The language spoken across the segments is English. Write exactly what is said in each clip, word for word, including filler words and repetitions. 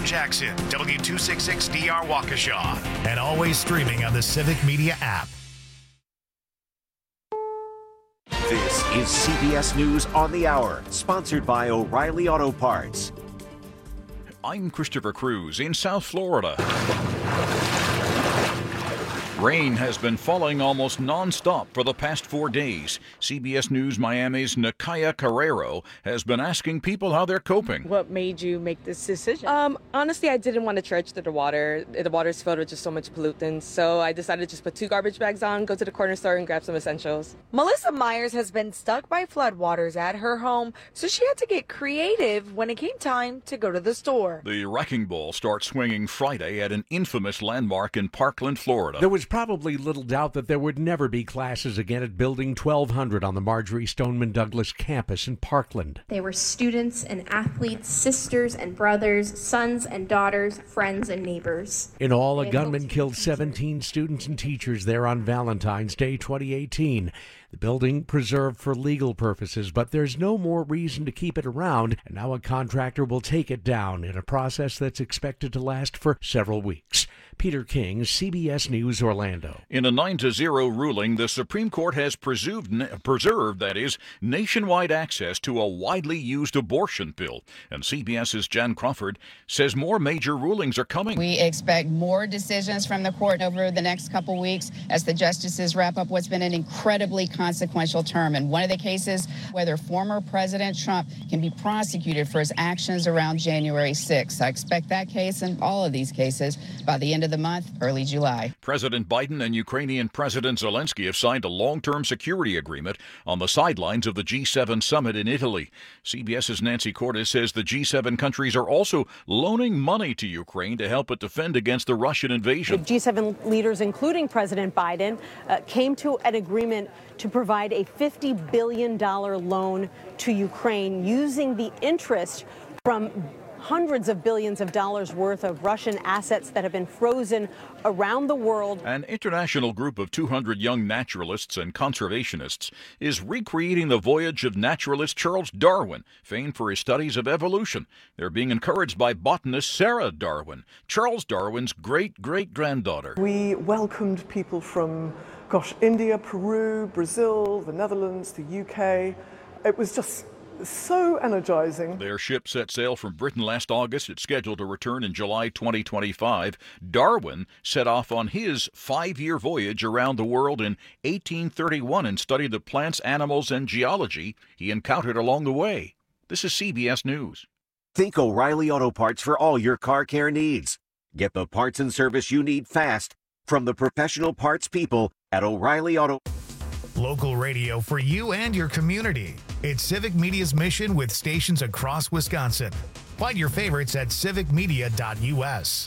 Jackson, W two sixty-six D R Waukesha, and always streaming on the Civic Media app. This is C B S News on the Hour, sponsored by O'Reilly Auto Parts. I'm Christopher Cruz in South Florida. Rain has been falling almost nonstop for the past four days. C B S News Miami's Nakaya Carrero has been asking people how they're coping. What made you make this decision? Um, honestly, I didn't want to trudge through the water. The water's filled with just so much pollutants. So I decided to just put two garbage bags on, go to the corner store and grab some essentials. Melissa Myers has been stuck by floodwaters at her home, so she had to get creative when it came time to go to the store. The wrecking ball starts swinging Friday at an infamous landmark in Parkland, Florida. There was probably little doubt that there would never be classes again at Building twelve hundred on the Marjorie Stoneman Douglas campus in Parkland. They were students and athletes, sisters and brothers, sons and daughters, friends and neighbors. In all, a gunman killed seventeen students and teachers there on Valentine's Day twenty eighteen. The building preserved for legal purposes, but there's no more reason to keep it around, and now a contractor will take it down in a process that's expected to last for several weeks. Peter King, C B S News, Orlando. In a nine to zero ruling, the Supreme Court has preserved, preserved, that is, nationwide access to a widely used abortion pill. And CBS's Jan Crawford says more major rulings are coming. We expect more decisions from the court over the next couple weeks as the justices wrap up what's been an incredibly consequential term. In one of the cases, whether former President Trump can be prosecuted for his actions around January sixth. I expect that case and all of these cases by the end of the month, early July. President Biden and Ukrainian President Zelensky have signed a long-term security agreement on the sidelines of the G seven summit in Italy. CBS's Nancy Cordes says the G seven countries are also loaning money to Ukraine to help it defend against the Russian invasion. The G seven leaders, including President Biden, uh, came to an agreement to provide a fifty billion dollars loan to Ukraine using the interest from hundreds of billions of dollars worth of Russian assets that have been frozen around the world. An international group of two hundred young naturalists and conservationists is recreating the voyage of naturalist Charles Darwin, famed for his studies of evolution. They're being encouraged by botanist Sarah Darwin, Charles Darwin's great-great-granddaughter. We welcomed people from, gosh, India, Peru, Brazil, the Netherlands, the U K. It was just so energizing. Their ship set sail from Britain last August. It's scheduled to return in July twenty twenty-five. Darwin set off on his five-year voyage around the world in eighteen thirty-one and studied the plants, animals, and geology he encountered along the way. This is C B S News. Think O'Reilly Auto Parts for all your car care needs. Get the parts and service you need fast from the professional parts people at O'Reilly Auto. Local radio for you and your community. It's Civic Media's mission with stations across Wisconsin. Find your favorites at civic media dot U S.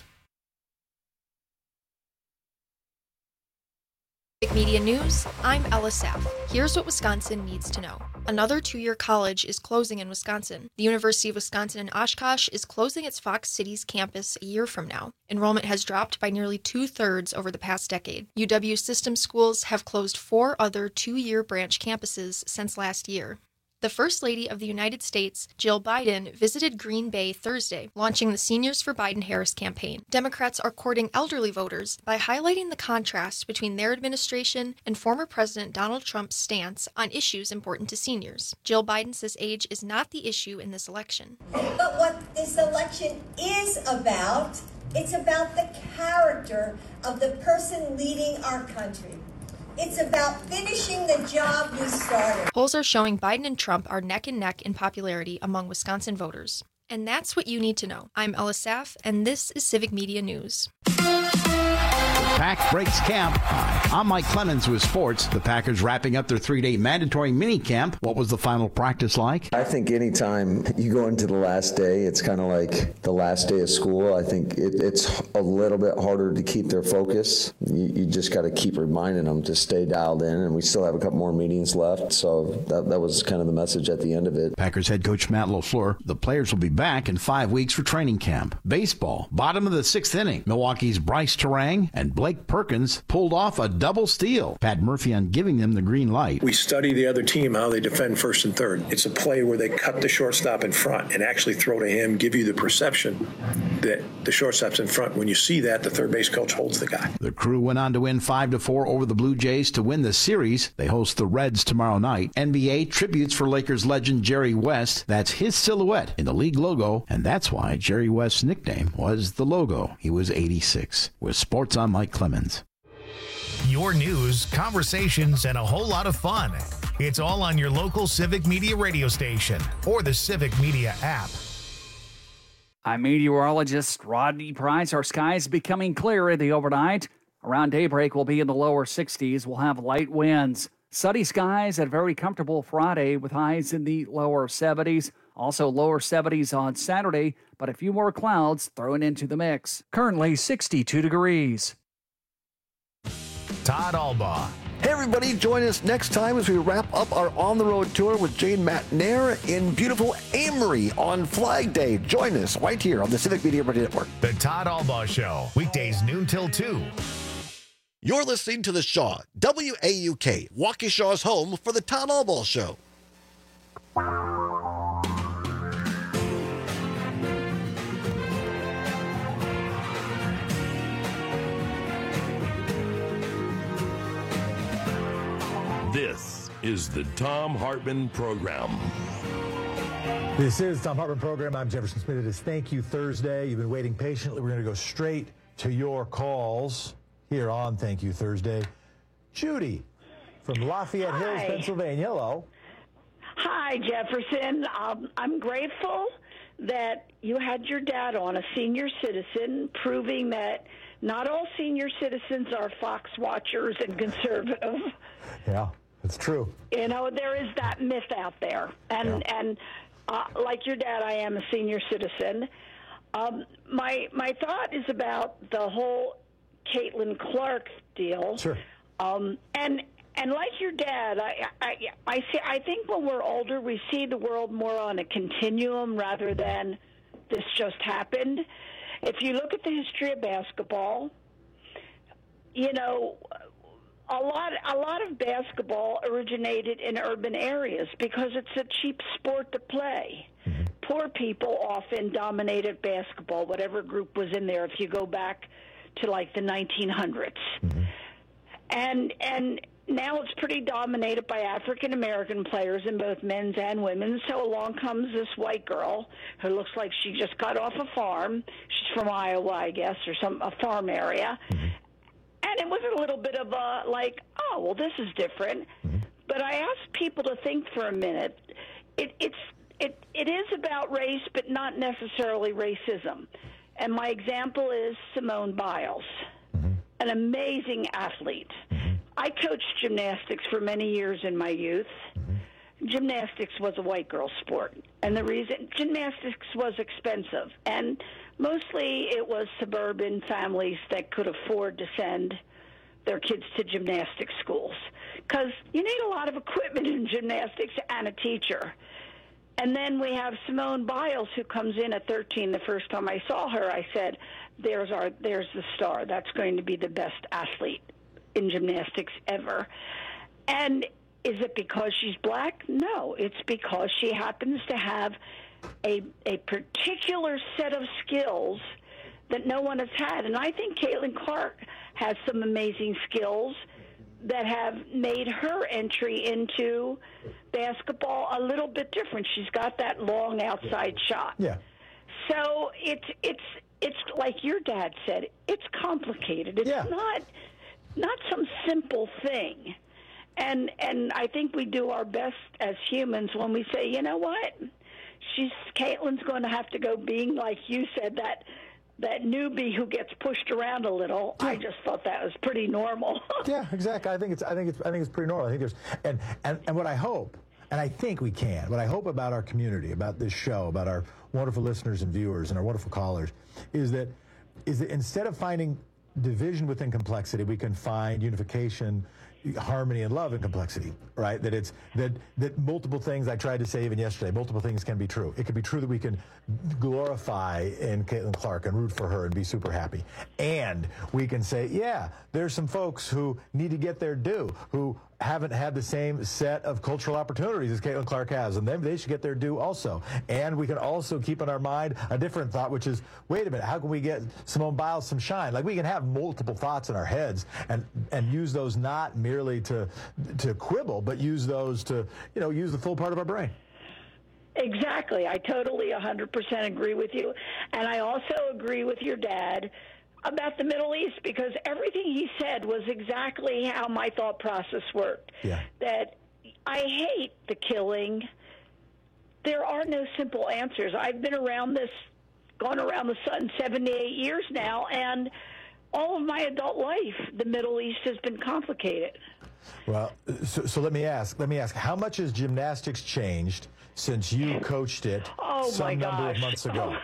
Civic Media News, I'm Ella Saff. Here's what Wisconsin needs to know. Another two-year college is closing in Wisconsin. The University of Wisconsin in Oshkosh is closing its Fox Cities campus a year from now. Enrollment has dropped by nearly two-thirds over the past decade. U W system schools have closed four other two-year branch campuses since last year. The First Lady of the United States, Jill Biden, visited Green Bay Thursday, launching the Seniors for Biden-Harris campaign. Democrats are courting elderly voters by highlighting the contrast between their administration and former President Donald Trump's stance on issues important to seniors. Jill Biden says age is not the issue in this election. But what this election is about, it's about the character of the person leading our country. It's about finishing the job we started. Polls are showing Biden and Trump are neck and neck in popularity among Wisconsin voters. And that's what you need to know. I'm Ella Saff, and this is Civic Media News. Pack breaks camp. Hi, I'm Mike Clemens with sports. The Packers wrapping up their three-day mandatory mini camp. What was the final practice like? I think anytime you go into the last day, it's kind of like the last day of school. I think it, it's a little bit harder to keep their focus. You, you just got to keep reminding them to stay dialed in, and we still have a couple more meetings left, so that, that was kind of the message at the end of it. Packers head coach Matt LaFleur. The players will be back in five weeks for training camp. Baseball, bottom of the sixth inning. Milwaukee's Bryce Terang and Blake Perkins pulled off a double steal. Pat Murphy on giving them the green light. We study the other team, how they defend first and third. It's a play where they cut the shortstop in front and actually throw to him, give you the perception that the shortstop's in front. When you see that, the third base coach holds the guy. The Crew went on to win five to four over the Blue Jays to win the series. They host the Reds tomorrow night. N B A tributes for Lakers legend Jerry West. That's his silhouette in the league logo, and that's why Jerry West's nickname was the logo. He was eighty-six. With Sports, I'm Mike Clemens. Your news, conversations, and a whole lot of fun. It's all on your local Civic Media radio station or the Civic Media app. I'm meteorologist Rodney Price. Our skies becoming clear in the overnight. Around daybreak, we'll be in the lower sixties. We'll have light winds. Sunny skies and very comfortable Friday with highs in the lower seventies. Also lower seventies on Saturday, but a few more clouds thrown into the mix. Currently sixty-two degrees. Todd Albaugh. Hey everybody, join us next time as we wrap up our on-the-road tour with Jane Matnair in beautiful Amory on Flag Day. Join us right here on the Civic Media Radio Network. The Todd Albaugh Show, weekdays noon till two. You're listening to The Shaw, W A U K, Waukesha's home for the Todd Albaugh Show. This is the Thom Hartmann Program. This is Thom Hartmann Program. I'm Jefferson Smith. It is Thank You Thursday. You've been waiting patiently. We're going to go straight to your calls here on Thank You Thursday. Judy from Lafayette Hi. Hills, Pennsylvania. Hello. Hi, Jefferson. Um, I'm grateful that you had your dad on, a senior citizen, proving that not all senior citizens are Fox watchers and conservative. Yeah, that's true. You know, there is that myth out there. And, yeah. and uh, like your dad, I am a senior citizen. Um, my my thought is about the whole Caitlin Clark deal. Sure. Um, and and like your dad, I, I I see. I think when we're older, we see the world more on a continuum rather than this just happened. If you look at the history of basketball, you know, a lot a lot of basketball originated in urban areas because it's a cheap sport to play. Mm-hmm. Poor people often dominated basketball, whatever group was in there. If you go back to like the nineteen hundreds, mm-hmm. and and now it's pretty dominated by African American players in both men's and women's. So along comes this white girl who looks like she just got off a farm. She's from Iowa, I guess, or some a farm area. Mm-hmm. And it was a little bit of a like, oh, well, this is different. Mm-hmm. But I asked people to think for a minute. It, it's it it is about race, but not necessarily racism. And my example is Simone Biles, mm-hmm. an amazing athlete. Mm-hmm. I coached gymnastics for many years in my youth. Mm-hmm. Gymnastics was a white girl sport. And the reason, gymnastics was expensive. And mostly it was suburban families that could afford to send their kids to gymnastics schools. Because you need a lot of equipment in gymnastics and a teacher. And then we have Simone Biles, who comes in at thirteen. The first time I saw her, I said, there's our, there's the star. That's going to be the best athlete in gymnastics ever. And is it because she's black? No, it's because she happens to have a a particular set of skills that no one has had. And I think Caitlin Clark has some amazing skills that have made her entry into basketball a little bit different. She's got that long outside shot. Yeah. So it's it's it's like your dad said, it's complicated. It's yeah. not not some simple thing. And and I think we do our best as humans when we say, you know what? She's Caitlin's going to have to go being, like you said, that that newbie who gets pushed around a little. Yeah. I just thought that was pretty normal. Yeah, exactly. I think it's I think it's I think it's pretty normal. I think there's and, and and what I hope, and I think we can, what I hope about our community, about this show, about our wonderful listeners and viewers and our wonderful callers, is that is that instead of finding division within complexity, we can find unification harmony and love and complexity, right? That it's that that multiple things, I tried to say even yesterday, multiple things can be true. It can be true that we can glorify in Caitlin Clark and root for her and be super happy. And we can say, yeah, there's some folks who need to get their due, who haven't had the same set of cultural opportunities as Caitlin Clark has, and then they should get their due also. And we can also keep in our mind a different thought, which is, wait a minute, how can we get Simone Biles some shine? Like, we can have multiple thoughts in our heads and and use those not merely to to quibble, but use those to, you know, use the full part of our brain. Exactly. I totally one hundred percent agree with you. And I also agree with your dad about the Middle East, because everything he said was exactly how my thought process worked. Yeah. That I hate the killing. There are no simple answers. I've been around this, gone around the sun seventy-eight years now, and all of my adult life, the Middle East has been complicated. Well, so, so let me ask, let me ask, how much has gymnastics changed since you coached it oh some my number gosh. of months ago?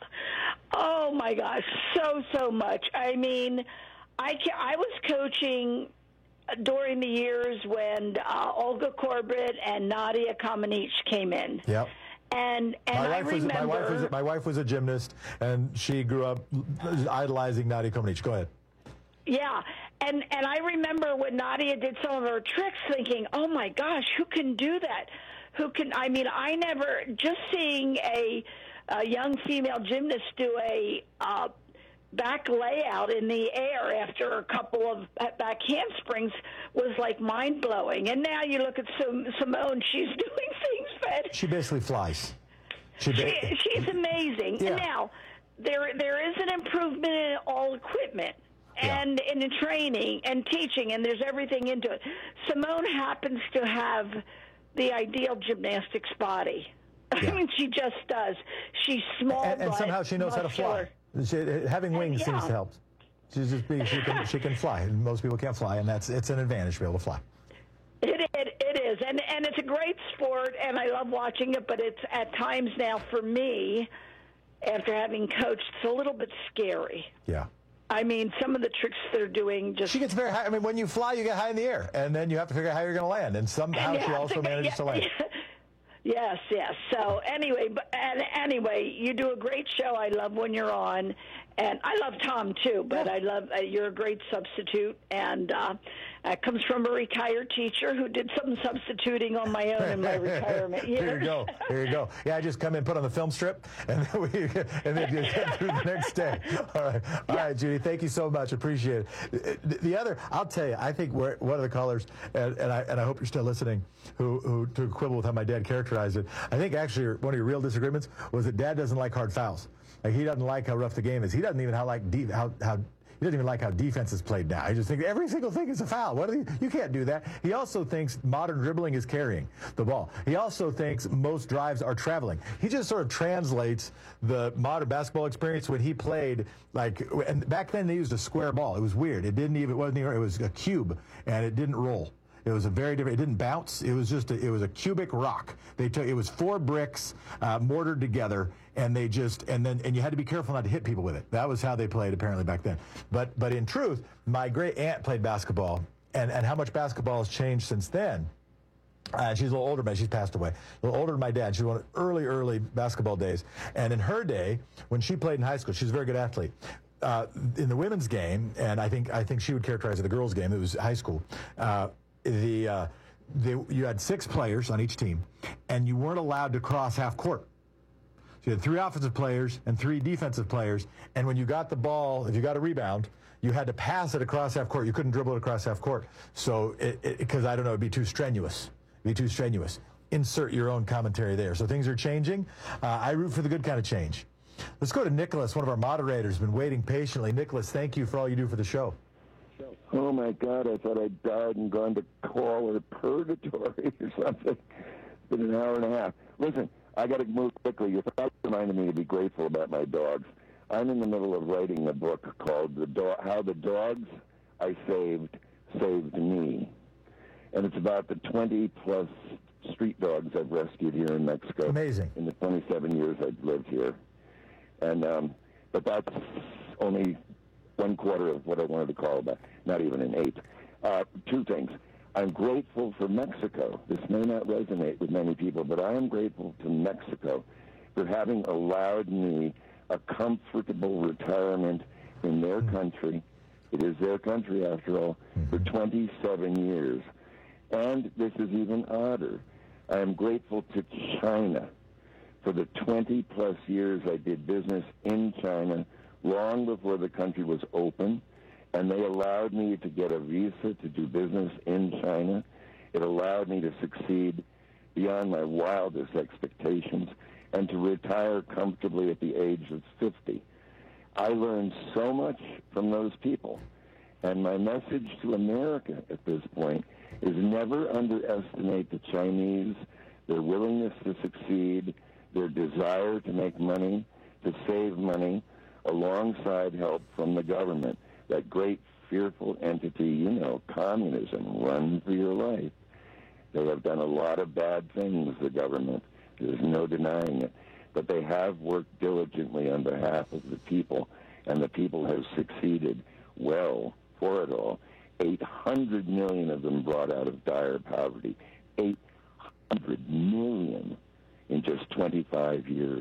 Oh, my gosh, so, so much. I mean, I, ca- I was coaching during the years when uh, Olga Korbut and Nadia Comaneci came in. Yep. And, and my I wife was remember... my wife was my wife was a gymnast, and she grew up idolizing Nadia Comaneci. Go ahead. Yeah, and and I remember when Nadia did some of her tricks, thinking, "Oh my gosh, who can do that? Who can?" I mean, I never just seeing a, a young female gymnast do a uh, back layout in the air after a couple of back handsprings was like mind blowing. And now you look at Sim- Simone; she's doing things that She basically flies. She, ba- she she's amazing. Yeah. And now there there is an improvement in all equipment. And in the training and teaching, and there's everything into it. Simone happens to have the ideal gymnastics body. Yeah. I mean, she just does. She's small, and, and but somehow she knows muscular. how to fly. She, having wings And, yeah. seems to help. She's just being, she can she can fly. Most people can't fly, and that's it's an advantage to be able to fly. It, it it is, and and it's a great sport, and I love watching it. But it's at times now for me, after having coached, it's a little bit scary. Yeah. I mean, some of the tricks they're doing just... She gets very high. I mean, when you fly, you get high in the air, and then you have to figure out how you're going to land, and somehow And you she have also to- manages yeah, to land. yeah. Yes, yes. So anyway, but and anyway, you do a great show. I love when you're on, and I love Tom too. But I love uh, you're a great substitute, and uh, it comes from a retired teacher who did some substituting on my own in my retirement years. Here you go. Here you go. Yeah, I just come in, put on the film strip, and then we and then just get through the next day. All right, all right, Judy. Thank you so much. Appreciate it. The, the other, I'll tell you, I think we're, one of the callers, and, and I and I hope you're still listening, who who to quibble with how my dad characterized it. I think actually one of your real disagreements was that Dad doesn't like hard fouls. Like, he doesn't like how rough the game is. He doesn't even how like de- how how. He doesn't even like how defense is played now. He just thinks every single thing is a foul. What are you, you can't do that. He also thinks modern dribbling is carrying the ball. He also thinks most drives are traveling. He just sort of translates the modern basketball experience when he played, like, and back then they used a square ball. It was weird. It didn't even, it wasn't even, it was a cube, and it didn't roll. It was a very different, it didn't bounce. It was just, a, it was a cubic rock. They took, it was four bricks uh, mortared together, and they just, and then, and you had to be careful not to hit people with it. That was how they played apparently back then. But, but in truth, my great aunt played basketball, and, and how much basketball has changed since then. Uh, she's a little older, but she's passed away. A little older than my dad. She was one of the early, early basketball days. And in her day, when she played in high school, she was a very good athlete. Uh, in the women's game, and I think, I think she would characterize it the girls' game, it was high school. Uh, The, uh, the you had six players on each team, and you weren't allowed to cross half court. So you had three offensive players and three defensive players, and when you got the ball, if you got a rebound, you had to pass it across half court. You couldn't dribble it across half court. So, because I don't know, it'd be too strenuous. It'd be too strenuous. Insert your own commentary there. So things are changing. Uh, I root for the good kind of change. Let's go to Nicholas, one of our moderators, been waiting patiently. Nicholas, thank you for all you do for the show. Oh, my God, I thought I'd died and gone to call it purgatory or something. It's been an hour and a half. Listen, I got to move quickly. Your thought reminded me to be grateful about my dogs. I'm in the middle of writing a book called the Do- How the Dogs I Saved Saved Me. And it's about the twenty-plus street dogs I've rescued here in Mexico. Amazing. In the twenty-seven years I've lived here. And um, but that's only one quarter of what I wanted to call about, not even an eighth. Uh, two things. I'm grateful for Mexico. This may not resonate with many people, but I am grateful to Mexico for having allowed me a comfortable retirement in their country. It is their country, after all, for twenty-seven years. And this is even odder. I am grateful to China for the twenty-plus years I did business in China, long before the country was open, and they allowed me to get a visa to do business in China. It allowed me to succeed beyond my wildest expectations and to retire comfortably at the age of fifty. I learned so much from those people, and my message to America at this point is never underestimate the Chinese, their willingness to succeed, their desire to make money, to save money, alongside help from the government. That great, fearful entity, you know, communism, run for your life. They have done a lot of bad things, the government. There's no denying it. But they have worked diligently on behalf of the people, and the people have succeeded well for it all. eight hundred million of them brought out of dire poverty. eight hundred million in just twenty-five years.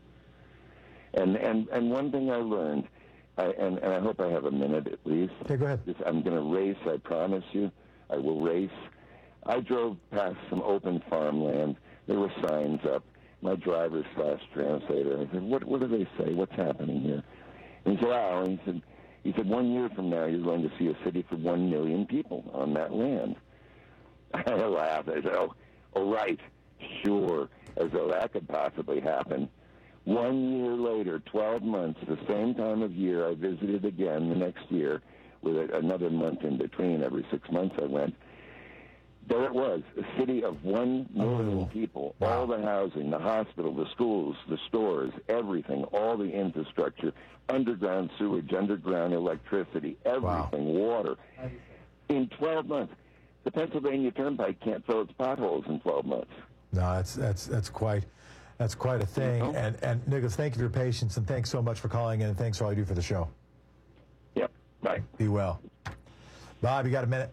And and, and one thing I learned, I, and, and I hope I have a minute at least. Okay, go ahead. I'm going to race, I promise you. I will race. I drove past some open farmland. There were signs up. My driver slash translator, I said, what, what do they say? What's happening here? And he said, oh, and he said, he said, one year from now, you're going to see a city for one million people on that land. I laughed. I said, oh, oh, right, sure, as though that could possibly happen. One year later, twelve months, the same time of year, I visited again the next year with a, another month in between. Every six months I went. There it was, a city of one million oh, people, wow. All the housing, the hospital, the schools, the stores, everything, all the infrastructure, underground sewage, underground electricity, everything, wow. Water. In twelve months. The Pennsylvania Turnpike can't fill its potholes in twelve months. No, that's that's that's quite that's quite a thing. Mm-hmm. And and Nicholas, thank you for your patience, and thanks so much for calling in, and thanks for all you do for the show. Yep. Bye. Be well. Bob, you got a minute?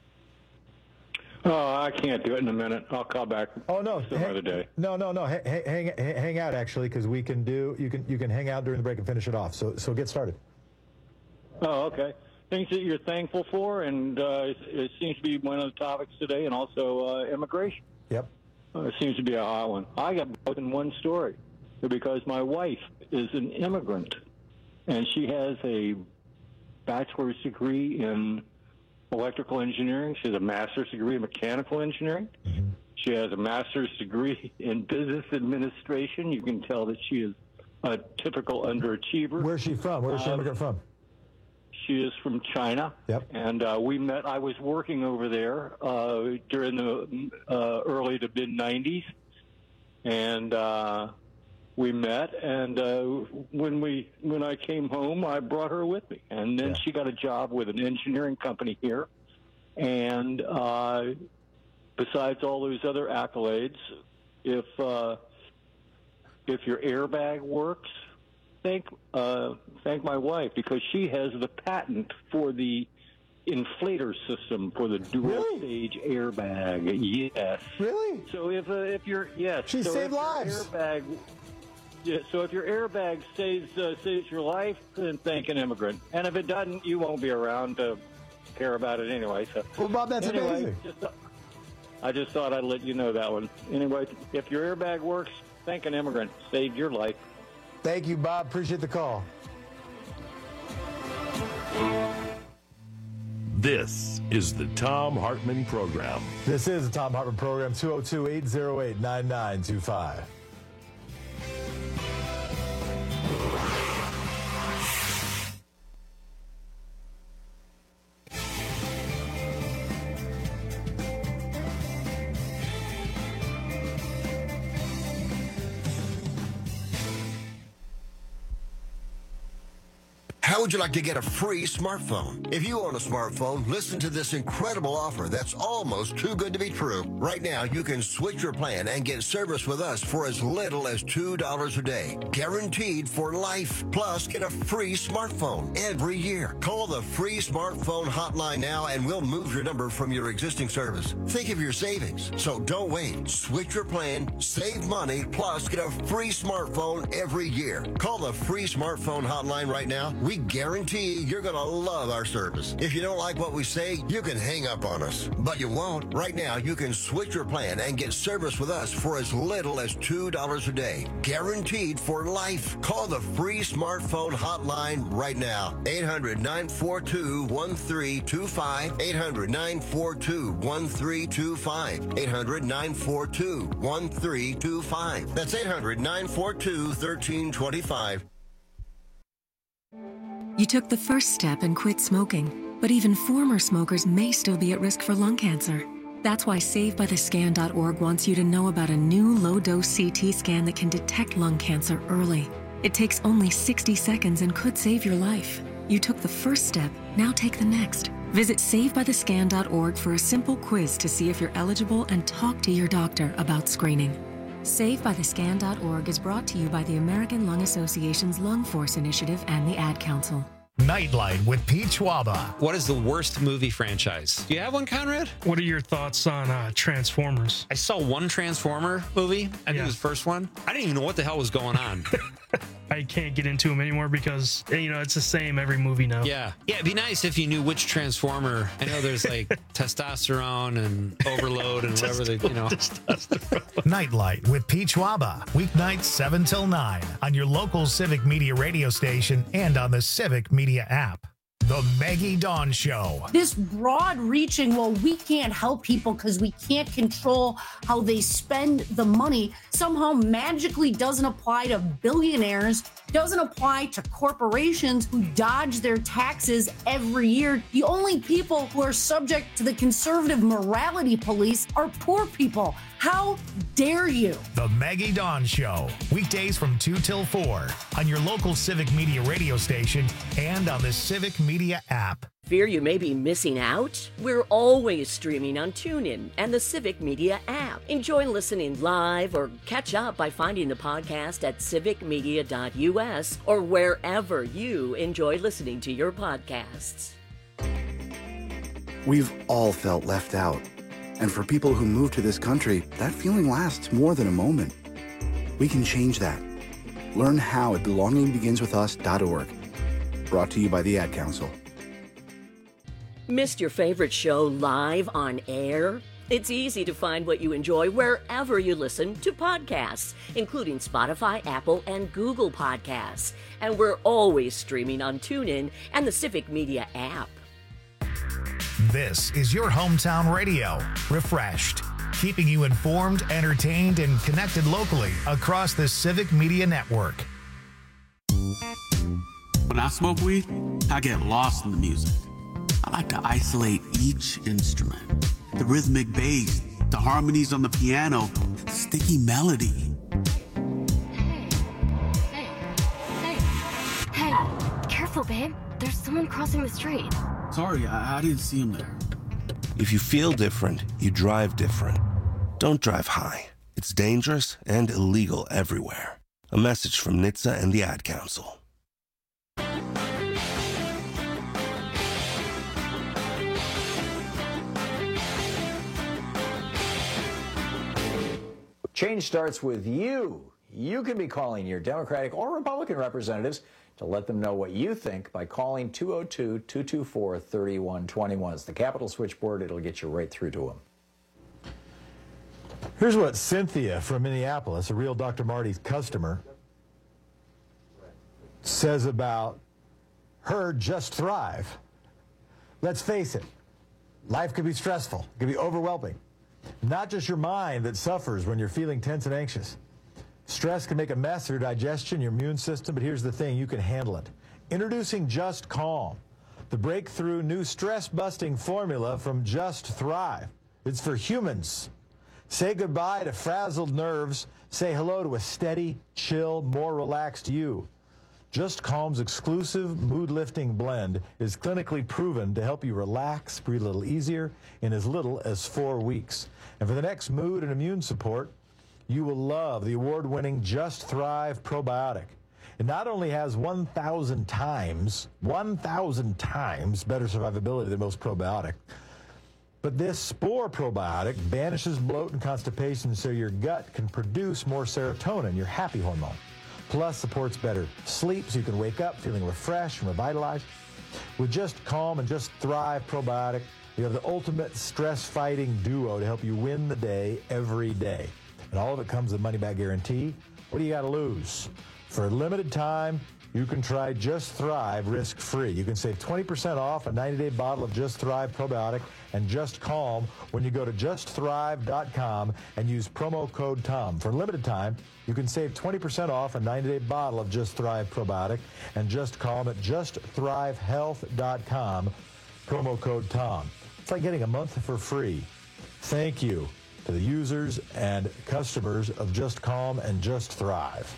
Oh, I can't do it in a minute. I'll call back. Oh no, some hang, other day. No, no, no. Hang, hang, hang out actually, because we can do. You can you can hang out during the break and finish it off. So so get started. Oh, okay. Things that you're thankful for, and uh, it, it seems to be one of the topics today, and also uh, immigration. Yep. Uh, it seems to be a hot one. I got both in one story because my wife is an immigrant, and she has a bachelor's degree in electrical engineering. She has a master's degree in mechanical engineering. Mm-hmm. She has a master's degree in business administration. You can tell that she is a typical underachiever. Where's she from? Where's she uh, immigrant from? She is from China. Yep. And uh, we met. I was working over there uh, during the uh, early to mid nineties, and uh, we met. And uh, when we when I came home, I brought her with me, and then yeah. she got a job with an engineering company here. And uh, besides all those other accolades, if uh, if your airbag works, thank uh, thank my wife, because she has the patent for the inflator system for the dual really? stage airbag. Yes. Really? So if uh, if you're yes, she so saved if lives. Your airbag, yeah, so if your airbag saves uh, saves your life, then thank an immigrant. And if it doesn't, you won't be around to care about it anyway. So well, Bob, that's anyway, amazing. Just, uh, I just thought I'd let you know that one. Anyway, if your airbag works, thank an immigrant. Saved your life. Thank you, Bob. Appreciate the call. This is the Thom Hartmann Program. This is the Thom Hartmann Program, two oh two, eight oh eight, nine nine two five. How would you like to get a free smartphone? If you own a smartphone, listen to this incredible offer that's almost too good to be true. Right now, you can switch your plan and get service with us for as little as two dollars a day. Guaranteed for life. Plus, get a free smartphone every year. Call the free smartphone hotline now and we'll move your number from your existing service. Think of your savings. So don't wait. Switch your plan, save money, plus get a free smartphone every year. Call the free smartphone hotline right now. We guarantee you're going to love our service. If you don't like what we say, you can hang up on us. But you won't. Right now, you can switch your plan and get service with us for as little as two dollars a day. Guaranteed for life. Call the free smartphone hotline right now. eight hundred, nine four two, one three two five. eight hundred, nine four two, one three two five. eight hundred, nine four two, one three two five. That's eight hundred, nine four two, one three two five. You took the first step and quit smoking, but even former smokers may still be at risk for lung cancer. That's why save by the scan dot org wants you to know about a new low-dose C T scan that can detect lung cancer early. It takes only sixty seconds and could save your life. You took the first step, now take the next. Visit save by the scan dot org for a simple quiz to see if you're eligible and talk to your doctor about screening. save by the scan dot org is brought to you by the American Lung Association's Lung Force Initiative and the Ad Council. Nightlight with Pete Schwaba. What is the worst movie franchise? Do you have one, Conrad? What are your thoughts on uh, Transformers? I saw one Transformer movie. I think yeah. it was the first one. I didn't even know what the hell was going on. I can't get into them anymore because, you know, it's the same every movie now. Yeah. Yeah, it'd be nice if you knew which Transformer. I know there's like testosterone and overload and whatever they, you know. Nightlight with Pete Schwaba. Weeknights seven till nine on your local Civic Media radio station and on the Civic Media app. The Maggie Dawn Show. This broad-reaching, well, we can't help people because we can't control how they spend the money, somehow magically doesn't apply to billionaires, doesn't apply to corporations who dodge their taxes every year. The only people who are subject to the conservative morality police are poor people. How dare you? The Maggie Dawn Show. Weekdays from two till four on your local Civic Media radio station and on the Civic Media app. Fear you may be missing out? We're always streaming on TuneIn and the Civic Media app. Enjoy listening live or catch up by finding the podcast at civic media dot u s or wherever you enjoy listening to your podcasts. We've all felt left out. And for people who move to this country, that feeling lasts more than a moment. We can change that. Learn how at belonging begins with us dot org. Brought to you by the Ad Council. Missed your favorite show live on air? It's easy to find what you enjoy wherever you listen to podcasts, including Spotify, Apple, and Google Podcasts. And we're always streaming on TuneIn and the Civic Media app. This is your hometown radio, refreshed, keeping you informed, entertained, and connected locally across the Civic Media Network. When I smoke weed, I get lost in the music. I like to isolate each instrument. The rhythmic bass, the harmonies on the piano, the sticky melody. Hey, hey, hey, hey, careful, babe. There's someone crossing the street. Sorry, I, I didn't see him there. If you feel different, you drive different. Don't drive high. It's dangerous and illegal everywhere. A message from N H T S A and the Ad Council. Change starts with you. You can be calling your Democratic or Republican representatives to let them know what you think by calling two oh two, two two four, three one two one. It's the Capitol switchboard. It'll get you right through to them. Here's what Cynthia from Minneapolis, a real Doctor Marty's customer, says about her Just Thrive. Let's face it, life can be stressful, it can be overwhelming. Not just your mind that suffers when you're feeling tense and anxious. Stress can make a mess of your digestion, your immune system, but here's the thing, you can handle it. Introducing Just Calm, the breakthrough new stress-busting formula from Just Thrive. It's for humans. Say goodbye to frazzled nerves. Say hello to a steady, chill, more relaxed you. Just Calm's exclusive mood-lifting blend is clinically proven to help you relax, breathe a little easier in as little as four weeks. And for the next mood and immune support, you will love the award-winning Just Thrive Probiotic. It not only has one thousand times, one thousand times better survivability than most probiotic, but this spore probiotic banishes bloat and constipation so your gut can produce more serotonin, your happy hormone. Plus supports better sleep so you can wake up feeling refreshed and revitalized. With Just Calm and Just Thrive Probiotic, you have the ultimate stress-fighting duo to help you win the day every day. And all of it comes with a money-back guarantee. What do you got to lose? For a limited time, you can try Just Thrive risk-free. You can save twenty percent off a ninety-day bottle of Just Thrive Probiotic and Just Calm when you go to just thrive dot com and use promo code TOM. For a limited time, you can save twenty percent off a ninety-day bottle of Just Thrive Probiotic and Just Calm at just thrive health dot com, promo code TOM. It's like getting a month for free. Thank you to the users and customers of Just Calm and Just Thrive.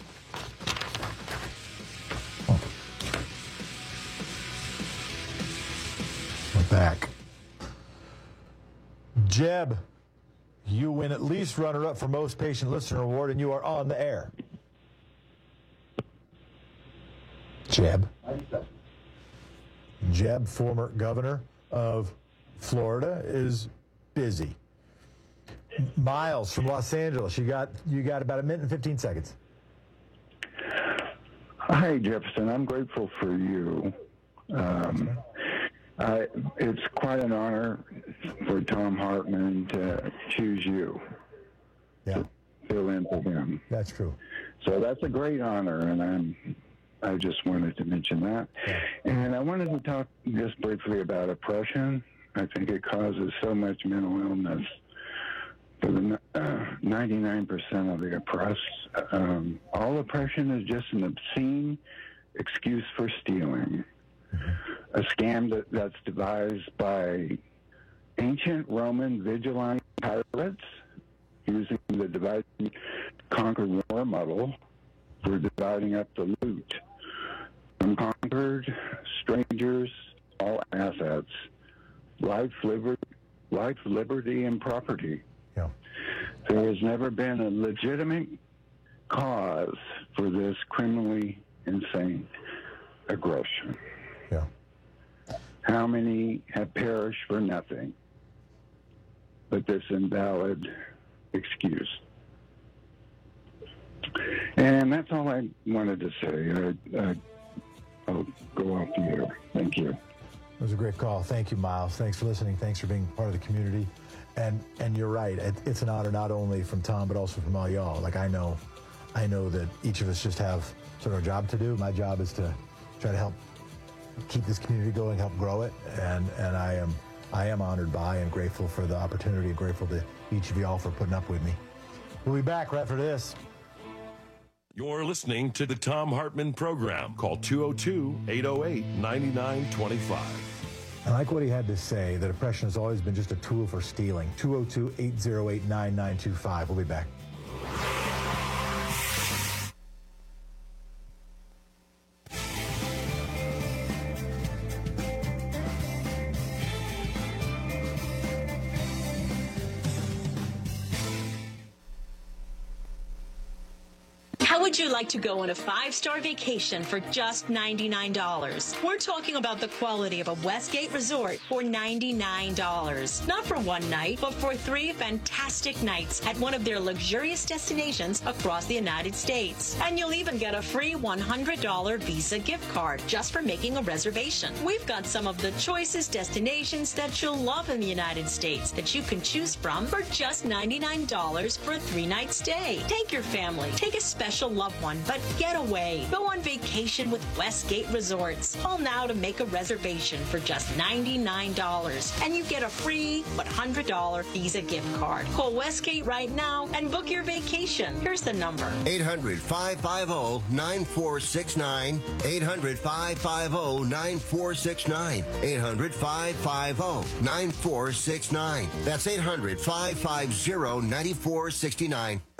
We're back. Jeb, you win at least runner-up for Most Patient Listener Award, and you are on the air. Jeb. Jeb, former governor of Florida, is busy. Miles from Los Angeles, you got you got about a minute and fifteen seconds. Hi, Jefferson. I'm grateful for you. Um, I, it's quite an honor for Thom Hartmann to choose you. Yeah. To fill in for him. That's true. So that's a great honor, and I'm. I just wanted to mention that. Yeah. And I wanted to talk just briefly about oppression. I think it causes so much mental illness for the uh, ninety-nine percent of the oppressed. Um, all oppression is just an obscene excuse for stealing. Mm-hmm. A scam that, that's devised by ancient Roman vigilante pirates using the divide and conquer war model for dividing up the loot. Unconquered, strangers, all assets, life, liberty, life, liberty, and property. Yeah. There has never been a legitimate cause for this criminally insane aggression. Yeah. How many have perished for nothing but this invalid excuse? And that's all I wanted to say. I, I, I'll go off the air. Thank you. It was a great call. Thank you, Miles. Thanks for listening. Thanks for being part of the community. And and you're right. It, it's an honor not only from Tom, but also from all y'all. Like I know, I know that each of us just have sort of a job to do. My job is to try to help keep this community going, help grow it. And and I am I am honored by and grateful for the opportunity. Grateful to each of y'all for putting up with me. We'll be back right after this. You're listening to the Thom Hartmann Program. Call two oh two, eight oh eight, nine nine two five. I like what he had to say, that oppression has always been just a tool for stealing. two oh two, eight oh eight, nine nine two five. We'll be back. How would you like to go on a five-star vacation for just ninety-nine dollars? We're talking about the quality of a Westgate resort for ninety-nine dollars. Not for one night, but for three fantastic nights at one of their luxurious destinations across the United States. And you'll even get a free one hundred dollars Visa gift card just for making a reservation. We've got some of the choicest destinations that you'll love in the United States that you can choose from for just ninety-nine dollars for a three-night stay. Take your family. Take a special loved one, but get away. Go on vacation with Westgate Resorts. Call now to make a reservation for just ninety-nine dollars, and you get a free one hundred dollars Visa gift card. Call Westgate right now and book your vacation. Here's the number. eight hundred, five five zero, nine four six nine. eight hundred, five five zero, nine four six nine. eight hundred, five five zero, nine four six nine. That's eight hundred, five five zero, nine four six nine.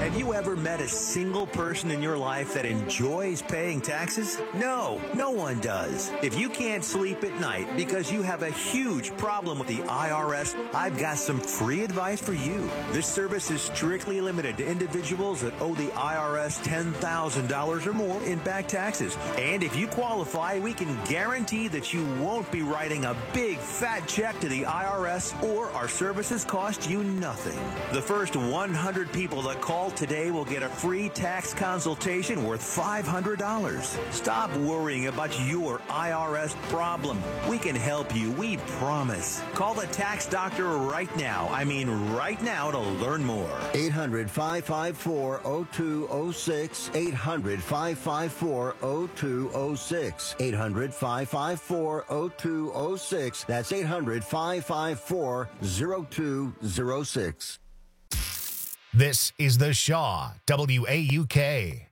Have you ever met a single person in your life that enjoys paying taxes? No, no one does. If you can't sleep at night because you have a huge problem with the I R S, I've got some free advice for you. This service is strictly limited to individuals that owe the I R S ten thousand dollars or more in back taxes. And if you qualify, we can guarantee that you won't be writing a big fat check to the I R S, or our services cost you nothing. The first one hundred people that call today will get a free tax consultation worth five hundred dollars. Stop worrying about your I R S problem. We can help you, we promise. Call the tax doctor right now. I mean right now to learn more. eight hundred, five five four, oh two oh six. eight hundred, five five four, oh two oh six. eight hundred, five five four, oh two oh six. That's eight hundred, five five four, oh two oh six. This is the Shaw, W A U K.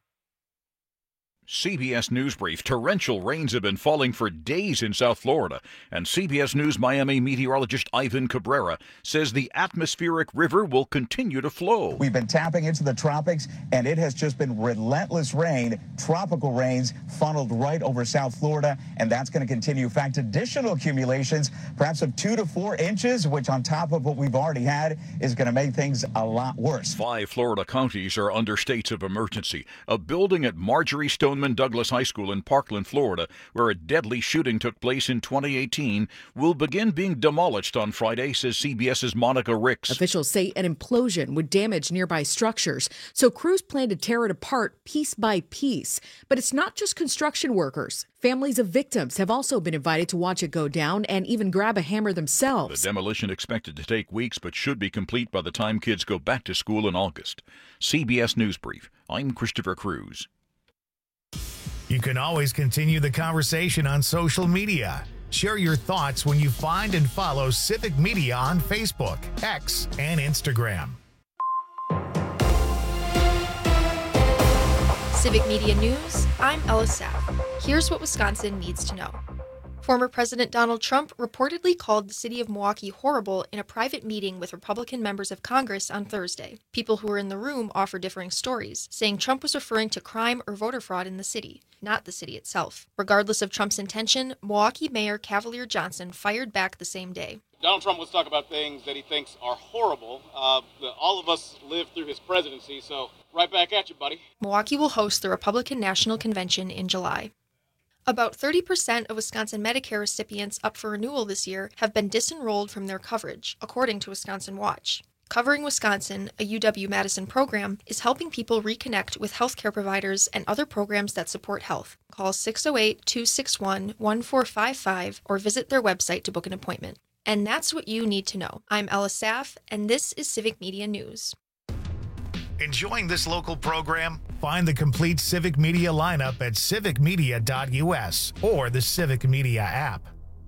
C B S News Brief. Torrential rains have been falling for days in South Florida, and C B S News Miami meteorologist Ivan Cabrera says the atmospheric river will continue to flow. We've been tapping into the tropics, and it has just been relentless rain, tropical rains funneled right over South Florida, and that's going to continue. In fact, additional accumulations, perhaps of two to four inches, which on top of what we've already had is going to make things a lot worse. Five Florida counties are under states of emergency. A building at Marjorie Stoneman Douglas High School in Parkland, Florida, where a deadly shooting took place in twenty eighteen, will begin being demolished on Friday, says CBS's Monica Ricks. Officials say an implosion would damage nearby structures, so crews plan to tear it apart piece by piece. But it's not just construction workers. Families of victims have also been invited to watch it go down and even grab a hammer themselves. The demolition expected to take weeks, but should be complete by the time kids go back to school in August. C B S News Brief. I'm Christopher Cruz. You can always continue the conversation on social media. Share your thoughts when you find and follow Civic Media on Facebook, X, and Instagram. Civic Media News, I'm Ella Saff. Here's what Wisconsin needs to know. Former President Donald Trump reportedly called the city of Milwaukee horrible in a private meeting with Republican members of Congress on Thursday. People who were in the room offer differing stories, saying Trump was referring to crime or voter fraud in the city, not the city itself. Regardless of Trump's intention, Milwaukee Mayor Cavalier Johnson fired back the same day. Donald Trump wants to talk about things that he thinks are horrible. Uh, all of us lived through his presidency, so right back at you, buddy. Milwaukee will host the Republican National Convention in July. About thirty percent of Wisconsin Medicare recipients up for renewal this year have been disenrolled from their coverage, according to Wisconsin Watch. Covering Wisconsin, a U W-Madison program, is helping people reconnect with healthcare providers and other programs that support health. Call six oh eight, two six one, one four five five or visit their website to book an appointment. And that's what you need to know. I'm Ella Saff, and this is Civic Media News. Enjoying this local program? Find the complete Civic Media lineup at civic media dot u s or the Civic Media app.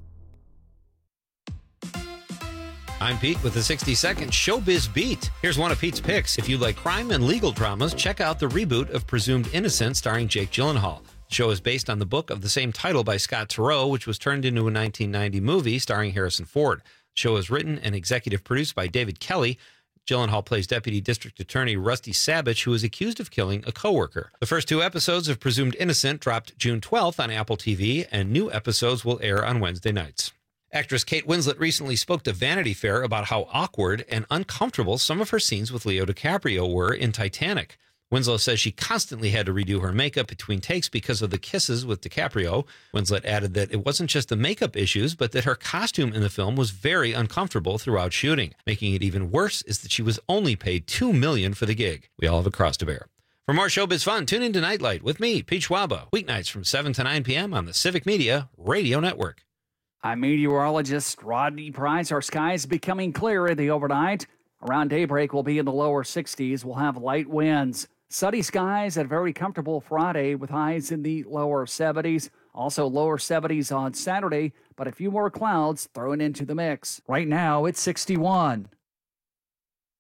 I'm Pete with the sixty second Showbiz Beat. Here's one of Pete's picks. If you like crime and legal dramas, check out the reboot of Presumed Innocent starring Jake Gyllenhaal. The show is based on the book of the same title by Scott Turow, which was turned into a nineteen ninety movie starring Harrison Ford. The show is written and executive produced by David Kelly. Gyllenhaal plays Deputy District Attorney Rusty Sabich, who is accused of killing a coworker. The first two episodes of Presumed Innocent dropped June twelfth on Apple T V, and new episodes will air on Wednesday nights. Actress Kate Winslet recently spoke to Vanity Fair about how awkward and uncomfortable some of her scenes with Leo DiCaprio were in Titanic. Winslet says she constantly had to redo her makeup between takes because of the kisses with DiCaprio. Winslet added that it wasn't just the makeup issues, but that her costume in the film was very uncomfortable throughout shooting. Making it even worse is that she was only paid two million dollars for the gig. We all have a cross to bear. For more showbiz fun, tune in to Nightlight with me, Pete Schwaba, weeknights from seven to nine p.m. on the Civic Media Radio Network. I'm meteorologist Rodney Price. Our skies becoming clearer the overnight. Around daybreak, we'll be in the lower sixties. We'll have light winds. Sunny skies at a very comfortable Friday with highs in the lower seventies. Also lower seventies on Saturday, but a few more clouds thrown into the mix. Right now, it's sixty-one.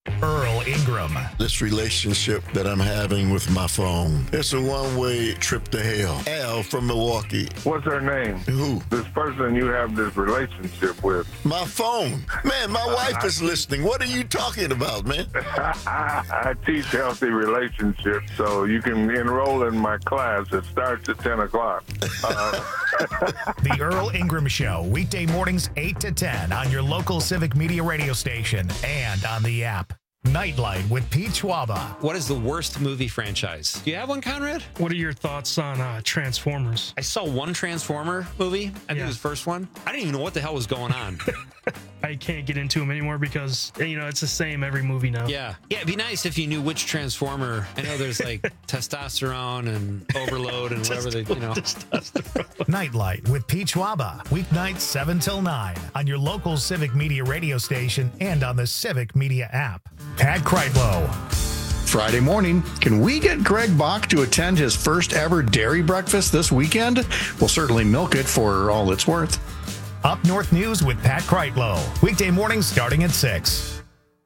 Earl Ingram. This relationship that I'm having with my phone, it's a one-way trip to hell. Al from Milwaukee. What's her name? Who? This person you have this relationship with. My phone. Man, my wife is listening. What are you talking about, man? I teach healthy relationships, so you can enroll in my class. It starts at ten o'clock. Uh, The Earl Ingram Show, weekday mornings eight to ten on your local Civic Media radio station and on the app. Nightlight with Pete Schwaba. What is the worst movie franchise? Do you have one, Conrad? What are your thoughts on uh, Transformers? I saw one Transformer movie. I think Yeah. it was the first one. I didn't even know what the hell was going on. I can't get into them anymore because, you know, it's the same every movie now. Yeah. Yeah, it'd be nice if you knew which Transformer. I know there's like testosterone and overload and whatever they, you know. Nightlight with Pete Schwaba. Weeknights seven till nine on your local Civic Media radio station and on the Civic Media app. Pat Kreitlow. Friday morning, can we get Greg Bach to attend his first ever dairy breakfast this weekend? We'll certainly milk it for all it's worth. Up North News with Pat Kreitlow. Weekday mornings starting at six.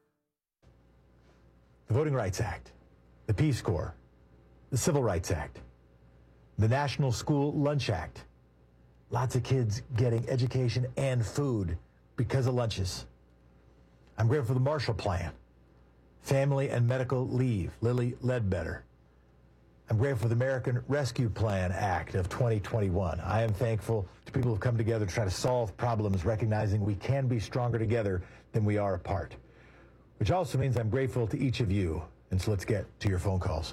The Voting Rights Act, the Peace Corps, the Civil Rights Act, the National School Lunch Act. Lots of kids getting education and food because of lunches. I'm grateful for the Marshall Plan, Family and Medical Leave, Lilly Ledbetter. I'm grateful for the American Rescue Plan Act of twenty twenty-one. I am thankful to people who've come together to try to solve problems, recognizing we can be stronger together than we are apart. Which also means I'm grateful to each of you. And so let's get to your phone calls.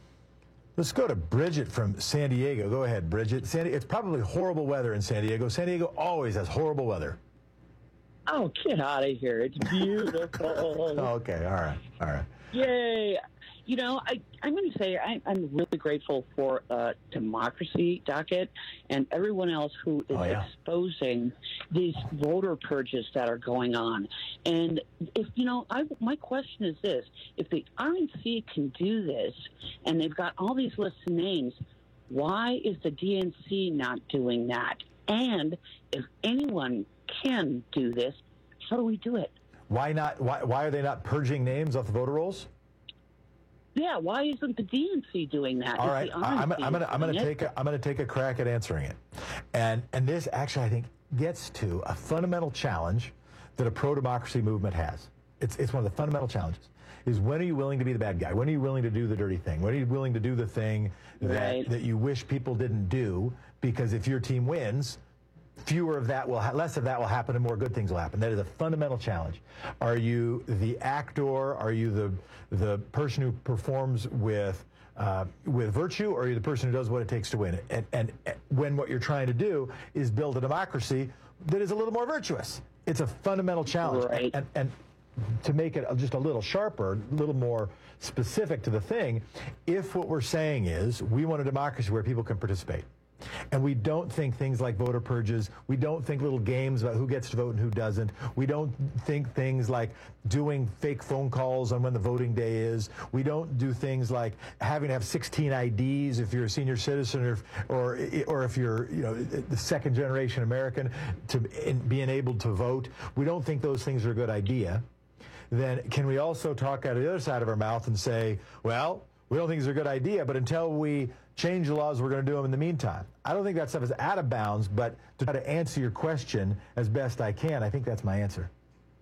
Let's go to Bridget from San Diego. Go ahead, Bridget. San, it's probably horrible weather in San Diego. San Diego always has horrible weather. Oh, get out of here. It's beautiful. Okay, all right, all right. Yay. You know, I, I'm going to say I, I'm really grateful for uh, Democracy Docket and everyone else who is Oh, yeah. exposing these voter purges that are going on. And if, you know, I, my question is this. If the R N C can do this and they've got all these lists of names, why is the D N C not doing that? And if anyone can do this, how do we do it? Why not? Why, why are they not purging names off the voter rolls? Yeah, why isn't the D N C doing that? All Is right, the I- I'm, R N C I'm going to I'm going to doing it? take a, I'm going to take a crack at answering it, and and this actually I think gets to a fundamental challenge that a pro-democracy movement has. It's it's one of the fundamental challenges. Is when are you willing to be the bad guy? When are you willing to do the dirty thing? When are you willing to do the thing that Right. that you wish people didn't do? Because if your team wins, fewer of that will, ha- less of that will happen, and more good things will happen. That is a fundamental challenge. Are you the actor? Are you the the person who performs with uh, with virtue, or are you the person who does what it takes to win? And, and and when what you're trying to do is build a democracy that is a little more virtuous, it's a fundamental challenge. Right. And, and to make it just a little sharper, a little more specific to the thing, if what we're saying is we want a democracy where people can participate, and we don't think things like voter purges, we don't think little games about who gets to vote and who doesn't, we don't think things like doing fake phone calls on when the voting day is, we don't do things like having to have sixteen I Ds if you're a senior citizen, or or, or if you're, you know, the second generation American, to in, being able to vote. We don't think those things are a good idea. Then can we also talk out of the other side of our mouth and say, well, we don't think it's a good idea, but until we change the laws, we're going to do them in the meantime? I don't think that stuff is out of bounds, but to try to answer your question as best I can, I think that's my answer.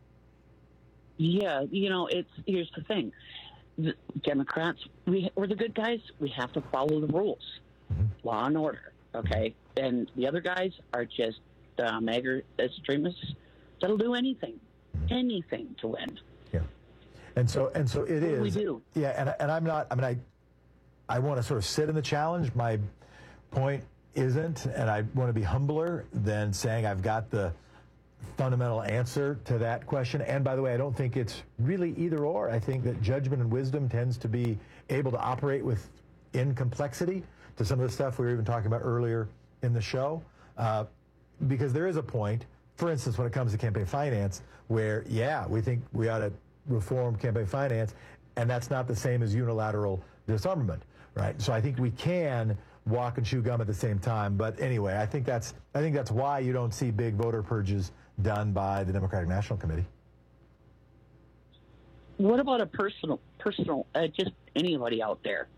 Yeah, you know, it's here's the thing. The Democrats, we, we're the good guys. We have to follow the rules, law and order, okay? And the other guys are just uh, mega extremists that'll do anything, anything to win. Yeah. And so, and so it What do we is. do? Yeah, and, and I'm not, I mean, I, I want to sort of sit in the challenge. My point isn't, and I want to be humbler than saying I've got the fundamental answer to that question. And by the way, I don't think it's really either or. I think that judgment and wisdom tends to be able to operate within complexity, to some of the stuff we were even talking about earlier in the show. Uh, because there is a point, for instance, when it comes to campaign finance, where, yeah, we think we ought to reform campaign finance, and that's not the same as unilateral disarmament, right? So I think we can walk and chew gum at the same time. But anyway, I think that's I think that's why you don't see big voter purges done by the Democratic National Committee. what about a personal, personal, uh, just anybody out there?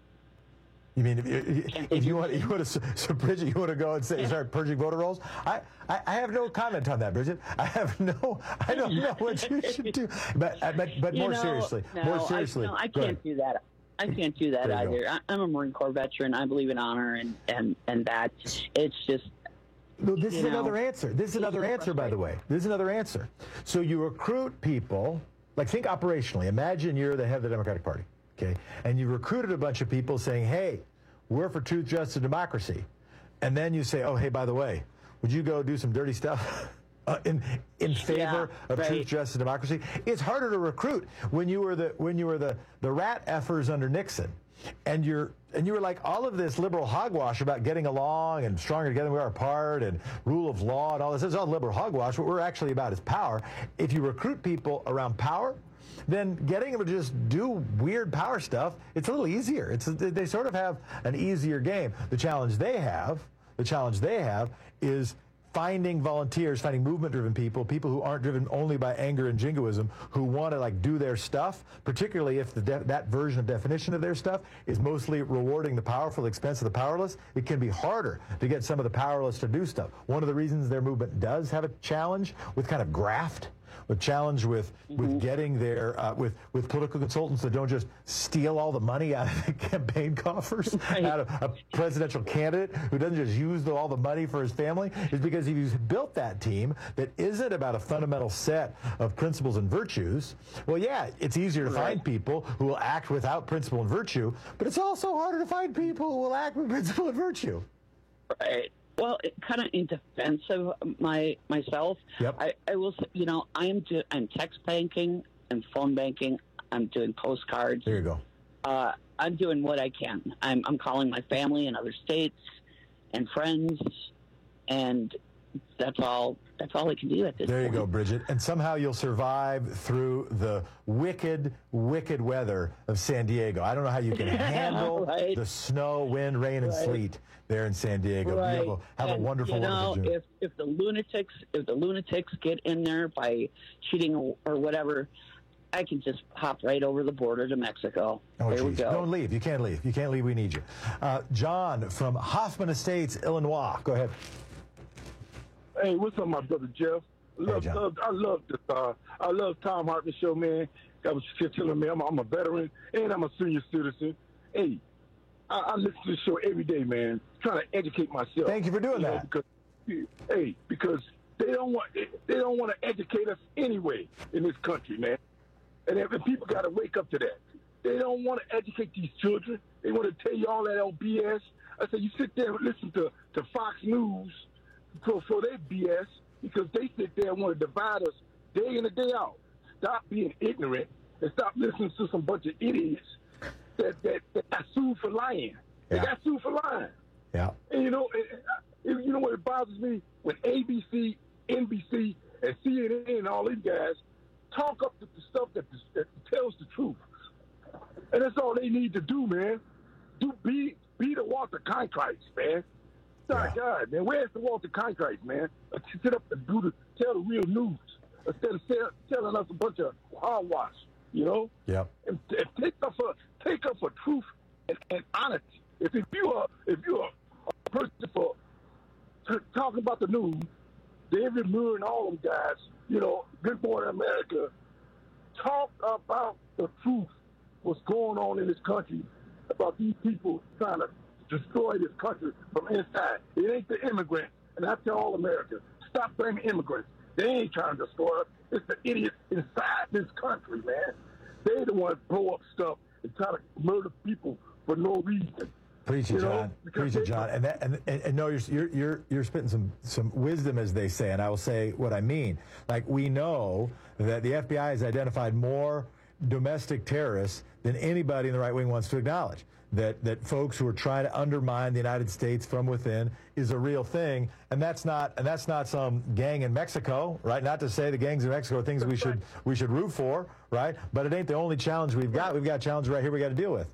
You mean if, if, if you want, you want to, so Bridget, you want to go and say, start purging voter rolls? I, I, I have no comment on that, Bridget. I have no, I don't know what you should do. But, but, but more you know, seriously, no, more seriously, I, no, I can't do that. I can't do that either. I, I'm a Marine Corps veteran. I believe in honor and, and, and that. It's just. No, this is know, another answer. This is another answer, by the way. This is another answer. So you recruit people, like think operationally. Imagine you're the head of the Democratic Party. Okay, and you recruited a bunch of people saying, hey, we're for truth, justice, and democracy. And then you say, oh, hey, by the way, would you go do some dirty stuff uh, in in favor yeah, of right. truth, justice, and democracy? It's harder to recruit when you were the when you were the, the rat effers under Nixon. And you're and you were like all of this liberal hogwash about getting along and stronger together we are apart and rule of law and all this. It's all liberal hogwash. What we're actually about is power. If you recruit people around power, then getting them to just do weird power stuff, it's a little easier. It's they sort of have an easier game. The challenge they have, the challenge they have is finding volunteers, finding movement-driven people, people who aren't driven only by anger and jingoism, who want to like do their stuff, particularly if the de- that version of definition of their stuff is mostly rewarding the powerful at the expense of the powerless. It can be harder to get some of the powerless to do stuff. One of the reasons their movement does have a challenge with kind of graft, a challenge with with getting there uh, with with political consultants that don't just steal all the money out of the campaign coffers right. out of a presidential candidate who doesn't just use the, all the money for his family, is because if you've built that team that isn't about a fundamental set of principles and virtues, well, yeah, it's easier to right. find people who will act without principle and virtue, but it's also harder to find people who will act with principle and virtue. Right. Well, it, kind of in defense of my myself, yep. I, I will say, you know, I am do, I'm text banking and phone banking. I'm doing postcards. There you go. Uh, I'm doing what I can. I'm, I'm calling my family in other states and friends, and that's all. That's all I can do at this There you point. go, Bridget. And somehow you'll survive through the wicked, wicked weather of San Diego. I don't know how you can handle right. the snow, wind, rain, and right. sleet there in San Diego. Right. You have a, have and, a wonderful, you know, wonderful June. If if the lunatics if the lunatics get in there by cheating or, or whatever, I can just hop right over the border to Mexico. Oh, there geez. we go. Don't leave. You can't leave. You can't leave. We need you. Uh, John from Hoffman Estates, Illinois. Go ahead. Hey, what's up, my brother Jeff? Love, hey, love, I love this. Uh, I love Tom Hartman show, man. I was just telling me I'm, I'm a veteran and I'm a senior citizen. Hey, I, I listen to the show every day, man. Trying to educate myself. Thank you for doing you that. Know, because, hey, because they don't want they don't want to educate us anyway in this country, man. And, if, and people got to wake up to that. They don't want to educate these children. They want to tell you all that old B S. I said, you sit there and listen to, to Fox News for, for their B S, because they sit there and want to divide us day in and day out. Stop being ignorant and stop listening to some bunch of idiots that, that, that got sued for lying. They Yeah. got sued for lying. Yeah. And you know, and, and, you know what bothers me? When A B C, N B C, and C N N and all these guys talk up the, the stuff that, that tells the truth. And that's all they need to do, man. Do be be the Walter Cronkite, man. My Yeah. God, man, where's the Walter Cronkite, man? Uh, Sit up and do the tell the real news instead of tell, telling us a bunch of hogwash, you know. Yep. And, and take up for take up for truth and, and honesty. If, if you are if you are a person for t- talking about the news, David Muir and all them guys, you know, Good Morning America, talk about the truth, what's going on in this country, about these people trying to destroy this country from inside. It ain't the immigrants, and I tell all America, stop blaming immigrants. They ain't trying to destroy us. It's the idiots inside this country, man. They the ones blow up stuff and try to murder people for no reason. Preach it, You know, John. because Preach it, they- John. And that, and, and, and no, you're, you're you're you're spitting some some wisdom, as they say, and I will say what I mean. Like, we know that the F B I has identified more domestic terrorists than anybody in the right wing wants to acknowledge. That that folks who are trying to undermine the United States from within is a real thing, and that's not and that's not some gang in Mexico, right? Not to say the gangs in Mexico are things we should we should root for, right? But it ain't the only challenge we've got. We've got a challenge right here we got to deal with.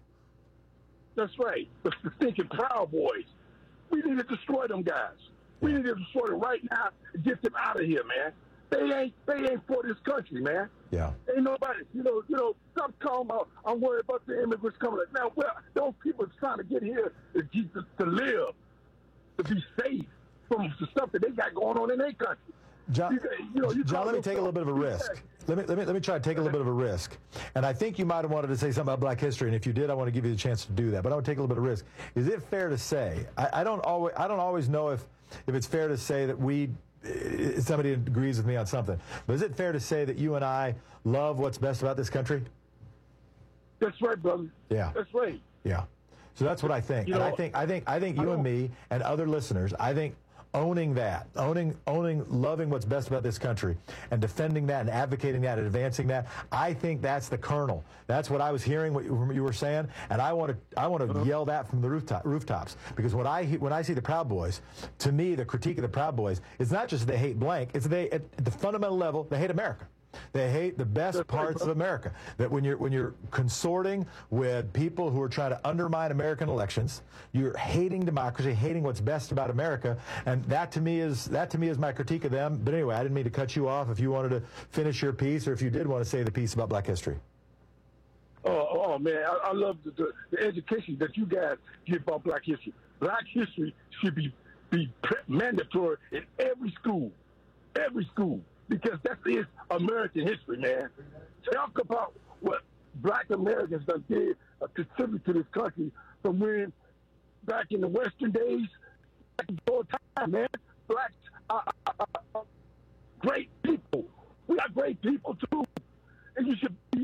That's right. The, the thinking Proud Boys. We need to destroy them guys. We need to destroy them right now and get them out of here, man. they ain't they ain't for this country, man. Yeah. Ain't nobody, you know, you know, stop calling about, I'm worried about the immigrants coming. Now, well, those people trying to get here to, to, to live, to be safe from the stuff that they got going on in their country. John, you, you know, you John let me take a little bit of a risk. Let me, let me let me try to take a little bit of a risk. And I think you might have wanted to say something about Black history, and if you did, I want to give you the chance to do that. But I want to take a little bit of risk. Is it fair to say, I, I don't always I don't always know if, if it's fair to say that we, somebody agrees with me on something, but is it fair to say that you and I love what's best about this country? That's right, brother. Yeah. That's right. Yeah. So that's what I think. You and know, I think I think I think you and me and other listeners, I think owning that, owning, owning, loving what's best about this country and defending that and advocating that and advancing that, I think that's the kernel. That's what I was hearing, what you were saying, and I want to, I want to uh-huh. yell that from the rooftop, rooftops. Because when I, when I see the Proud Boys, to me, the critique of the Proud Boys is not just they hate blank, it's they, at the fundamental level, they hate America. They hate the best parts of America. That when you're when you're consorting with people who are trying to undermine American elections, you're hating democracy, hating what's best about America, and that to me is that to me is my critique of them. But anyway, I didn't mean to cut you off. If you wanted to finish your piece, or if you did want to say the piece about Black history. Oh, oh man, I, I love the, the, the education that you guys give about Black history. Black history should be be mandatory in every school, every school. Because that is American history, man. Talk about what Black Americans done did uh, contribute to this country from when back in the Western days, back in the old time, man. Blacks are uh, uh, uh, great people. We are great people too, and you should be.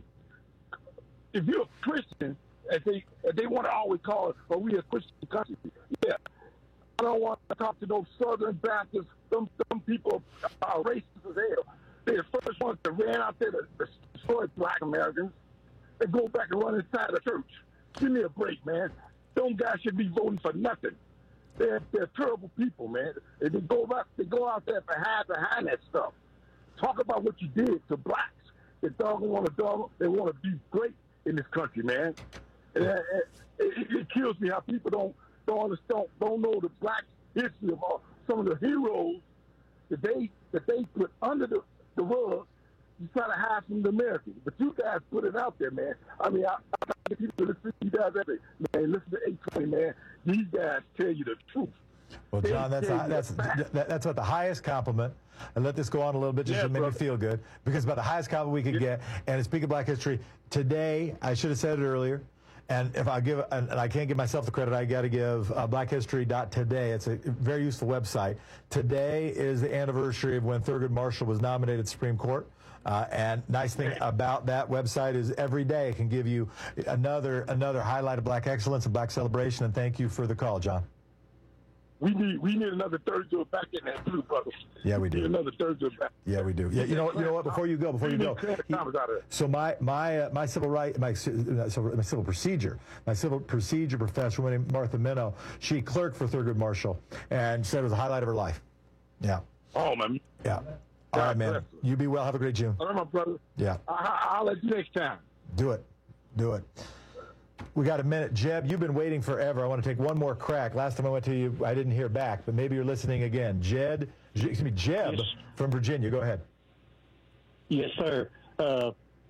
If you're a Christian, as they as they want to always call it, "Are we a Christian country?" Yeah. I don't want to talk to those Southern Baptists. Some, some people are racist as hell. They're the first ones that ran out there to, to destroy Black Americans. They go back and run inside the church. Give me a break, man. Them guys should be voting for nothing. They're, they're terrible people, man. And they go back, they go out there behind behind that stuff. Talk about what you did to blacks. They don't want to dog. They want to be great in this country, man. And it, it, it kills me how people don't. Don't understand, don't know the Black history of all, some of the heroes that they that they put under the, the rug to try to hide from the Americans. But you guys put it out there, man. I mean, I, I get people to listen to you guys every man. Listen to eight twenty, man. These guys tell you the truth. Well, they John, that's a, that's that, that's about the highest compliment. And let this go on a little bit just yeah, to make brother. me feel good, because it's about the highest compliment we could yeah. get. And speaking of Black history, today, I should have said it earlier. And if I give, and I can't give myself the credit, I got to give uh, black history dot today. It's a very useful website. Today is the anniversary of when Thurgood Marshall was nominated to Supreme Court. Uh, and nice thing about that website is every day it can give you another another highlight of Black excellence and Black celebration. And thank you for the call, John. We need we need another Thurgood back in that too, brother. Yeah, we do. We need another Thurgood back. Yeah, we do. Yeah, you know, you know what? Before you go, before you go, he, so my my uh, my civil right my, my civil procedure my civil procedure professor, woman named Martha Minow, she clerked for Thurgood Marshall and said it was a highlight of her life. Yeah. Oh man. Yeah. All right, man. You be well. Have a great June. All right, my brother. Yeah. I, I'll let you next time. Do it. Do it. We got a minute. Jeb, you've been waiting forever. I want to take one more crack. Last time I went to you, I didn't hear back, but maybe you're listening again. Jed, excuse me, Jeb yes. from Virginia. Go ahead. Yes, sir. Uh,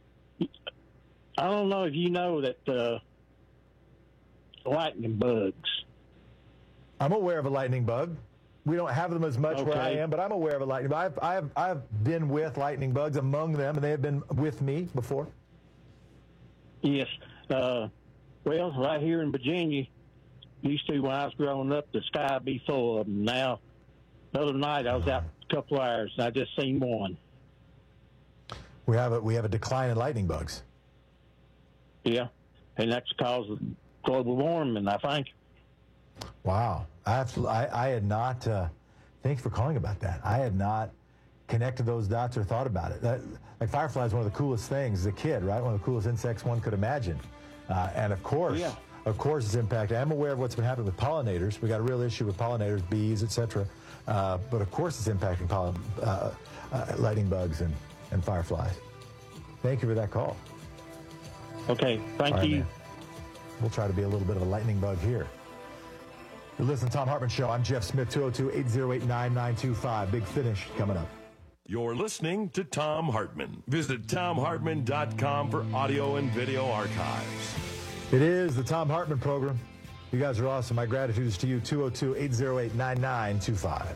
I don't know if you know that uh, lightning bugs. I'm aware of a lightning bug. We don't have them as much okay. where I am, but I'm aware of a lightning bug. I've, I've, I've been with lightning bugs among them, and they have been with me before. Yes. Uh, Well, right here in Virginia, used to when I was growing up, the sky would be full of them. Now, the other night I was out a couple hours and I just seen one. We have a we have a decline in lightning bugs. Yeah, and that's because of global warming, I think. Wow, I have to, I, I had not. Uh, thanks for calling about that. I had not connected those dots or thought about it. That, like firefly is one of the coolest things as a kid, right? One of the coolest insects one could imagine. Uh, and of course, yeah. of course, it's impacted. I'm aware of what's been happening with pollinators. We got a real issue with pollinators, bees, et cetera. Uh, but of course, it's impacting pollen, uh, uh, lightning bugs and, and fireflies. Thank you for that call. Okay, thank right, you. Man. We'll try to be a little bit of a lightning bug here. You're listening to Tom Hartman Show. I'm Jeff Smith, two oh two, eight oh eight, nine nine two five. Big Finish coming up. You're listening to Thom Hartmann. Visit Thom Hartmann dot com for audio and video archives. It is the Thom Hartmann Program. You guys are awesome. My gratitude is to you. two oh two, eight oh eight, nine nine two five.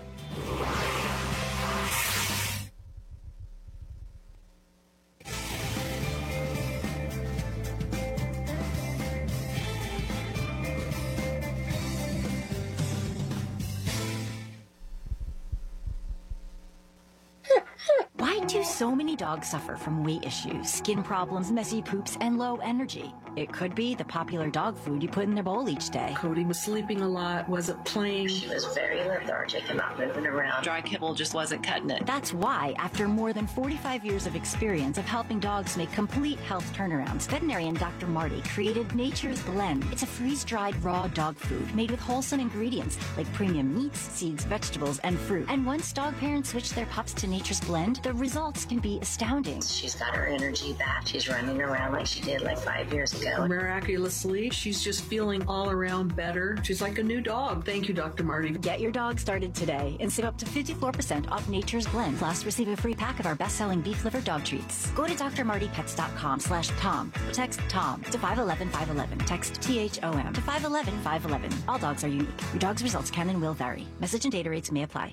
Why do so many dogs suffer from weight issues, skin problems, messy poops, and low energy? It could be the popular dog food you put in their bowl each day. Cody was sleeping a lot, wasn't playing. She was very lethargic and not moving around. Dry kibble just wasn't cutting it. That's why, after more than forty-five years of experience of helping dogs make complete health turnarounds, veterinarian Doctor Marty created Nature's Blend. It's a freeze-dried raw dog food made with wholesome ingredients like premium meats, seeds, vegetables, and fruit. And once dog parents switch their pups to Nature's Blend, the results can be astounding. She's got her energy back. She's running around like she did like five years ago. Miraculously, she's just feeling all around better. She's like a new dog. Thank you, Doctor Marty. Get your dog started today and save up to fifty-four percent off Nature's Blend. Plus, receive a free pack of our best-selling beef liver dog treats. Go to drmartypets.com slash Tom or text Tom to five one one, five one one. Text T H O M to five one one, five one one. All dogs are unique. Your dog's results can and will vary. Message and data rates may apply.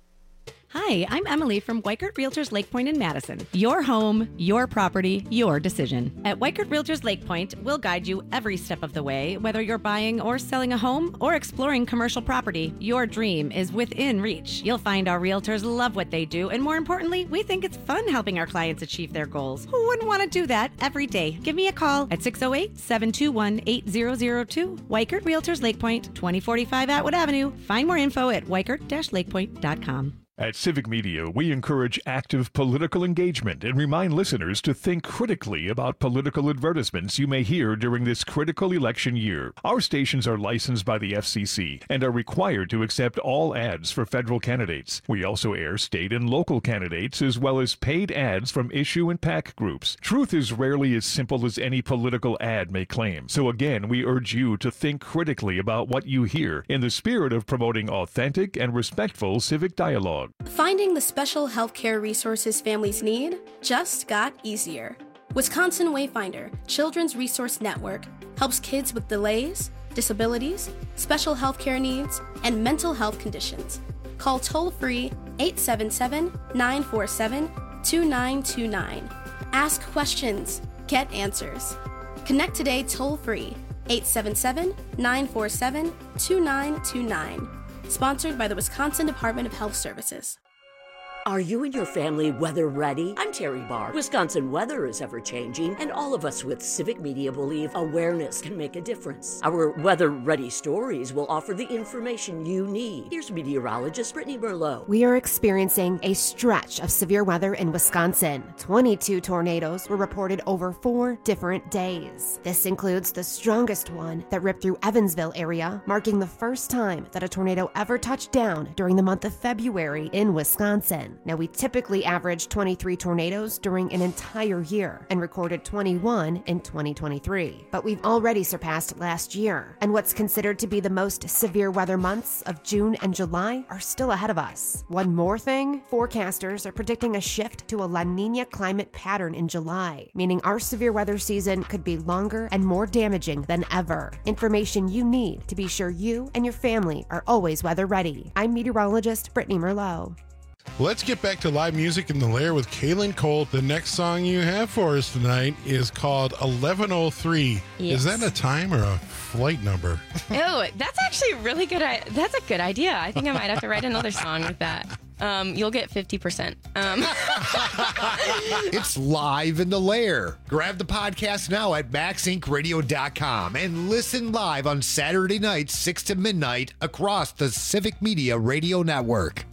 Hi, I'm Emily from Weichert Realtors Lake Point in Madison. Your home, your property, your decision. At Weichert Realtors Lake Point, we'll guide you every step of the way, whether you're buying or selling a home or exploring commercial property. Your dream is within reach. You'll find our realtors love what they do, and more importantly, we think it's fun helping our clients achieve their goals. Who wouldn't want to do that every day? Give me a call at six oh eight, seven two one, eight zero zero two. Weichert Realtors Lake Point, twenty forty-five Atwood Avenue. Find more info at weichert dash lake point dot com. At Civic Media, we encourage active political engagement and remind listeners to think critically about political advertisements you may hear during this critical election year. Our stations are licensed by the F C C and are required to accept all ads for federal candidates. We also air state and local candidates as well as paid ads from issue and PAC groups. Truth is rarely as simple as any political ad may claim. So again, we urge you to think critically about what you hear in the spirit of promoting authentic and respectful civic dialogue. Finding the special healthcare resources families need just got easier. Wisconsin Wayfinder Children's Resource Network helps kids with delays, disabilities, special healthcare needs, and mental health conditions. Call toll-free eight seven seven, nine four seven, two nine two nine. Ask questions, get answers. Connect today toll-free eight seven seven, nine four seven, two nine two nine. Sponsored by the Wisconsin Department of Health Services. Are you and your family weather ready? I'm Terry Barr. Wisconsin weather is ever changing, and all of us with Civic Media believe awareness can make a difference. Our weather ready stories will offer the information you need. Here's meteorologist Brittany Merlot. We are experiencing a stretch of severe weather in Wisconsin. twenty-two tornadoes were reported over four different days. This includes the strongest one that ripped through Evansville area, marking the first time that a tornado ever touched down during the month of February in Wisconsin. Now, we typically average twenty-three tornadoes during an entire year and recorded twenty-one in twenty twenty-three. But we've already surpassed last year, and what's considered to be the most severe weather months of June and July are still ahead of us. One more thing, forecasters are predicting a shift to a La Nina climate pattern in July, meaning our severe weather season could be longer and more damaging than ever. Information you need to be sure you and your family are always weather ready. I'm meteorologist Brittany Merlot. Let's get back to live music in the Lair with Kaylin Colt. The next song you have for us tonight is called eleven oh three. Yes. Is that a time or a flight number? Oh, that's actually really good. That's a good idea. I think I might have to write another song with that. Um, you'll get fifty percent. Um. It's live in the Lair. Grab the podcast now at max inc radio dot com and listen live on Saturday nights, six to midnight, across the Civic Media Radio Network.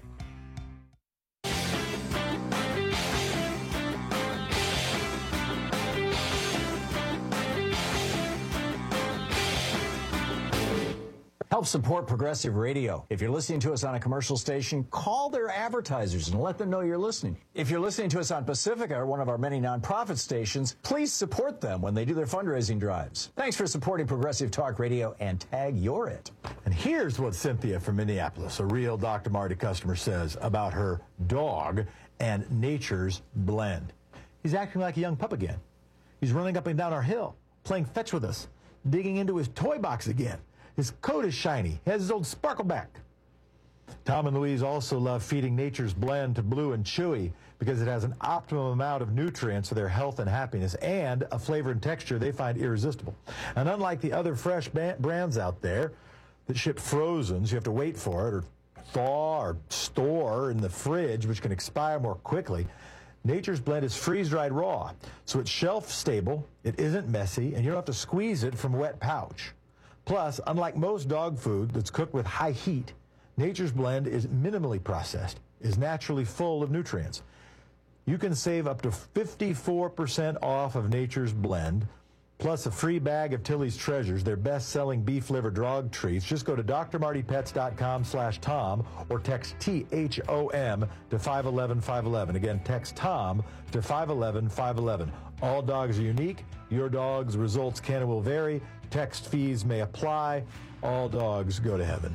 Help support Progressive Radio. If you're listening to us on a commercial station, call their advertisers and let them know you're listening. If you're listening to us on Pacifica, or one of our many nonprofit stations, please support them when they do their fundraising drives. Thanks for supporting Progressive Talk Radio, and tag You're It. And here's what Cynthia from Minneapolis, a real Doctor Marty customer, says about her dog and Nature's Blend. He's acting like a young pup again. He's running up and down our hill, playing fetch with us, digging into his toy box again. His coat is shiny. He has his old sparkle back. Tom and Louise also love feeding Nature's Blend to Blue and Chewy because it has an optimum amount of nutrients for their health and happiness, and a flavor and texture they find irresistible. And unlike the other fresh brands out there that ship frozen, so you have to wait for it or thaw or store in the fridge, which can expire more quickly, Nature's Blend is freeze-dried raw, so it's shelf-stable, it isn't messy, and you don't have to squeeze it from a wet pouch. Plus, unlike most dog food that's cooked with high heat, Nature's Blend is minimally processed, is naturally full of nutrients. You can save up to fifty-four percent off of Nature's Blend, plus a free bag of Tilly's Treasures, their best-selling beef liver dog treats. Just go to d r marty pets dot com slash Tom or text T H O M to five one one five one one. Again, text Tom to five one one five one one. All dogs are unique. Your dog's results can and will vary. Text fees may apply. All dogs go to heaven.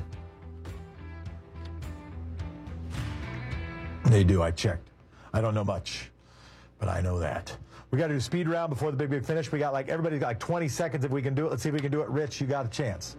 They do. I checked. I don't know much, but I know that. We got to do speed round before the big, big finish. We got like, everybody's got like twenty seconds if we can do it. Let's see if we can do it. Rich, you got a chance.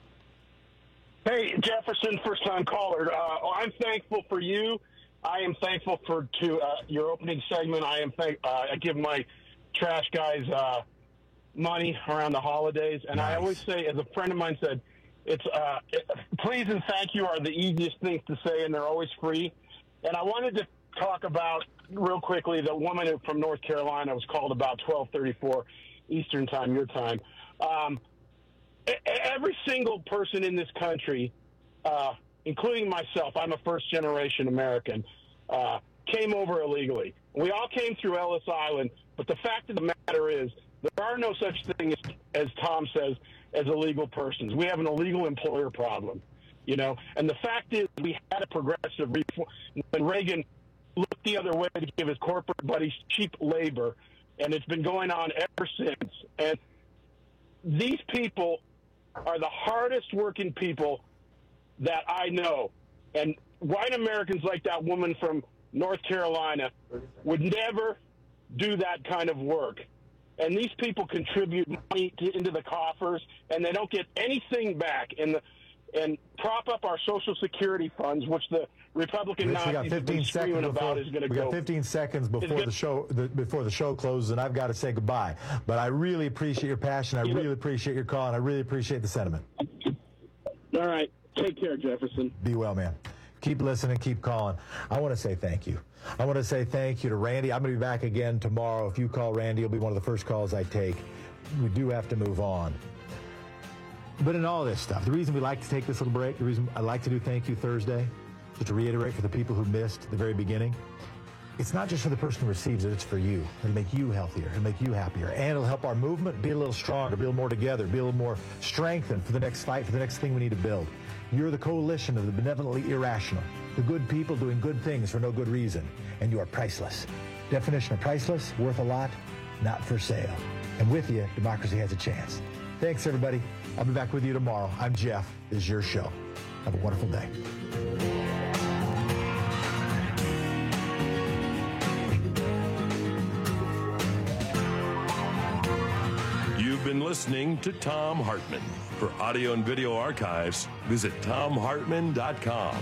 Hey, Jefferson, first-time caller. Uh, I'm thankful for you. I am thankful for to uh, your opening segment. I am thank. Uh, I give my trash guys uh, money around the holidays, and nice. I always say, as a friend of mine said, it's uh, it, please and thank you are the easiest things to say, and they're always free. And I wanted to talk about real quickly the woman from North Carolina was called about twelve thirty-four Eastern time, your time. Um, every single person in this country, uh, including myself, I'm a first-generation American, uh, came over illegally. We all came through Ellis Island, but the fact of the matter is there are no such thing as, as Tom says, as illegal persons. We have an illegal employer problem, you know. And the fact is we had a progressive reform when Reagan looked the other way to give his corporate buddies cheap labor, and it's been going on ever since. And these people are the hardest working people that I know. And white Americans like that woman from North Carolina would never do that kind of work. And these people contribute money to, into the coffers, and they don't get anything back. And the and prop up our Social Security funds, which the Republican Rich, Nazis have been screaming about is going to go. We got fifteen seconds before the show the, before the show closes, and I've got to say goodbye. But I really appreciate your passion. I really appreciate your call, and I really appreciate the sentiment. All right. Take care, Jefferson. Be well, man. Keep listening. Keep calling. I want to say thank you. I want to say thank you to Randy. I'm going to be back again tomorrow. If you call Randy, it'll be one of the first calls I take. We do have to move on. But in all this stuff, the reason we like to take this little break, the reason I like to do Thank You Thursday, just to reiterate for the people who missed the very beginning, it's not just for the person who receives it, it's for you. It'll make you healthier. It'll make you happier. And it'll help our movement be a little stronger, be a little more together, be a little more strengthened for the next fight, for the next thing we need to build. You're the coalition of the benevolently irrational, the good people doing good things for no good reason, and you are priceless. Definition of priceless, worth a lot, not for sale. And with you, democracy has a chance. Thanks, everybody. I'll be back with you tomorrow. I'm Jeff. This is your show. Have a wonderful day. You've been listening to Tom Hartman. For audio and video archives, visit tom hartman dot com.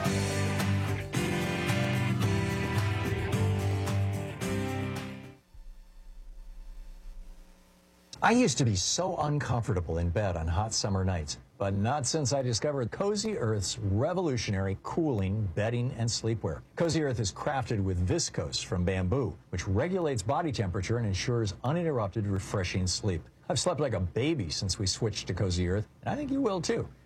I used to be so uncomfortable in bed on hot summer nights, but not since I discovered Cozy Earth's revolutionary cooling bedding and sleepwear. Cozy Earth is crafted with viscose from bamboo, which regulates body temperature and ensures uninterrupted, refreshing sleep. I've slept like a baby since we switched to Cozy Earth, and I think you will too.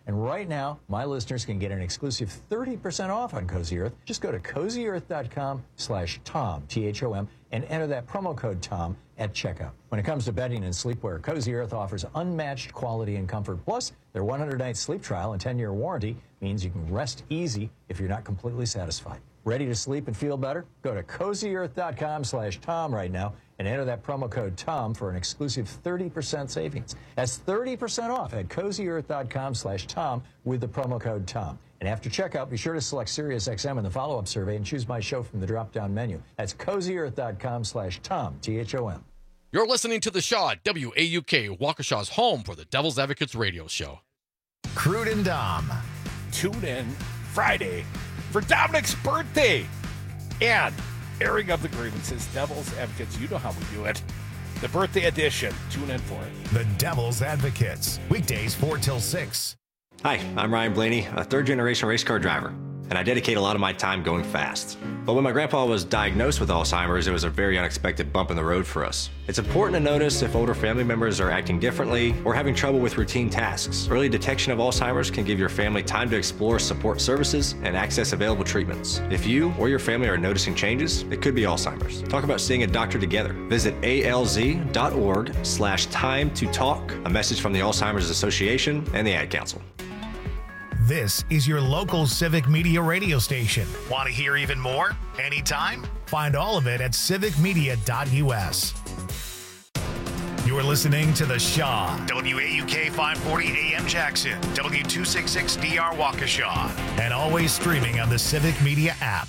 And right now, my listeners can get an exclusive thirty percent off on Cozy Earth. Just go to cozy earth dot com slash Tom, T H O M, and enter that promo code Tom at checkout. When it comes to bedding and sleepwear, Cozy Earth offers unmatched quality and comfort. Plus, their one hundred night sleep trial and ten year warranty means you can rest easy if you're not completely satisfied. Ready to sleep and feel better? Go to cozy earth dot com slash Tom right now and enter that promo code Tom for an exclusive thirty percent savings. That's thirty percent off at cozy earth dot com slash Tom with the promo code Tom. And after checkout, be sure to select SiriusXM in the follow-up survey and choose my show from the drop-down menu. That's cozy earth dot com slash Tom, T H O M. You're listening to The Shaw, W A U K, Waukesha's home for the Devil's Advocates radio show. Crude and Dom. Tune in Friday for Dominic's birthday and airing of the grievances. Devil's Advocates, you know how we do it. The birthday edition. Tune in for it. The Devil's Advocates. Weekdays four till six. Hi, I'm Ryan Blaney, a third-generation race car driver, and I dedicate a lot of my time going fast. But when my grandpa was diagnosed with Alzheimer's, it was a very unexpected bump in the road for us. It's important to notice if older family members are acting differently or having trouble with routine tasks. Early detection of Alzheimer's can give your family time to explore support services and access available treatments. If you or your family are noticing changes, it could be Alzheimer's. Talk about seeing a doctor together. Visit alz.org slash time to talk. A message from the Alzheimer's Association and the Ad Council. This is your local civic media radio station. Want to hear even more? Anytime? Find all of it at civic media dot U S. You're listening to The Shaw, W A U K five forty A M Jackson, W two sixty-six D R Waukesha, and always streaming on the Civic Media app.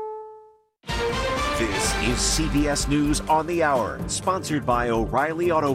This is C B S News on the Hour, sponsored by O'Reilly Auto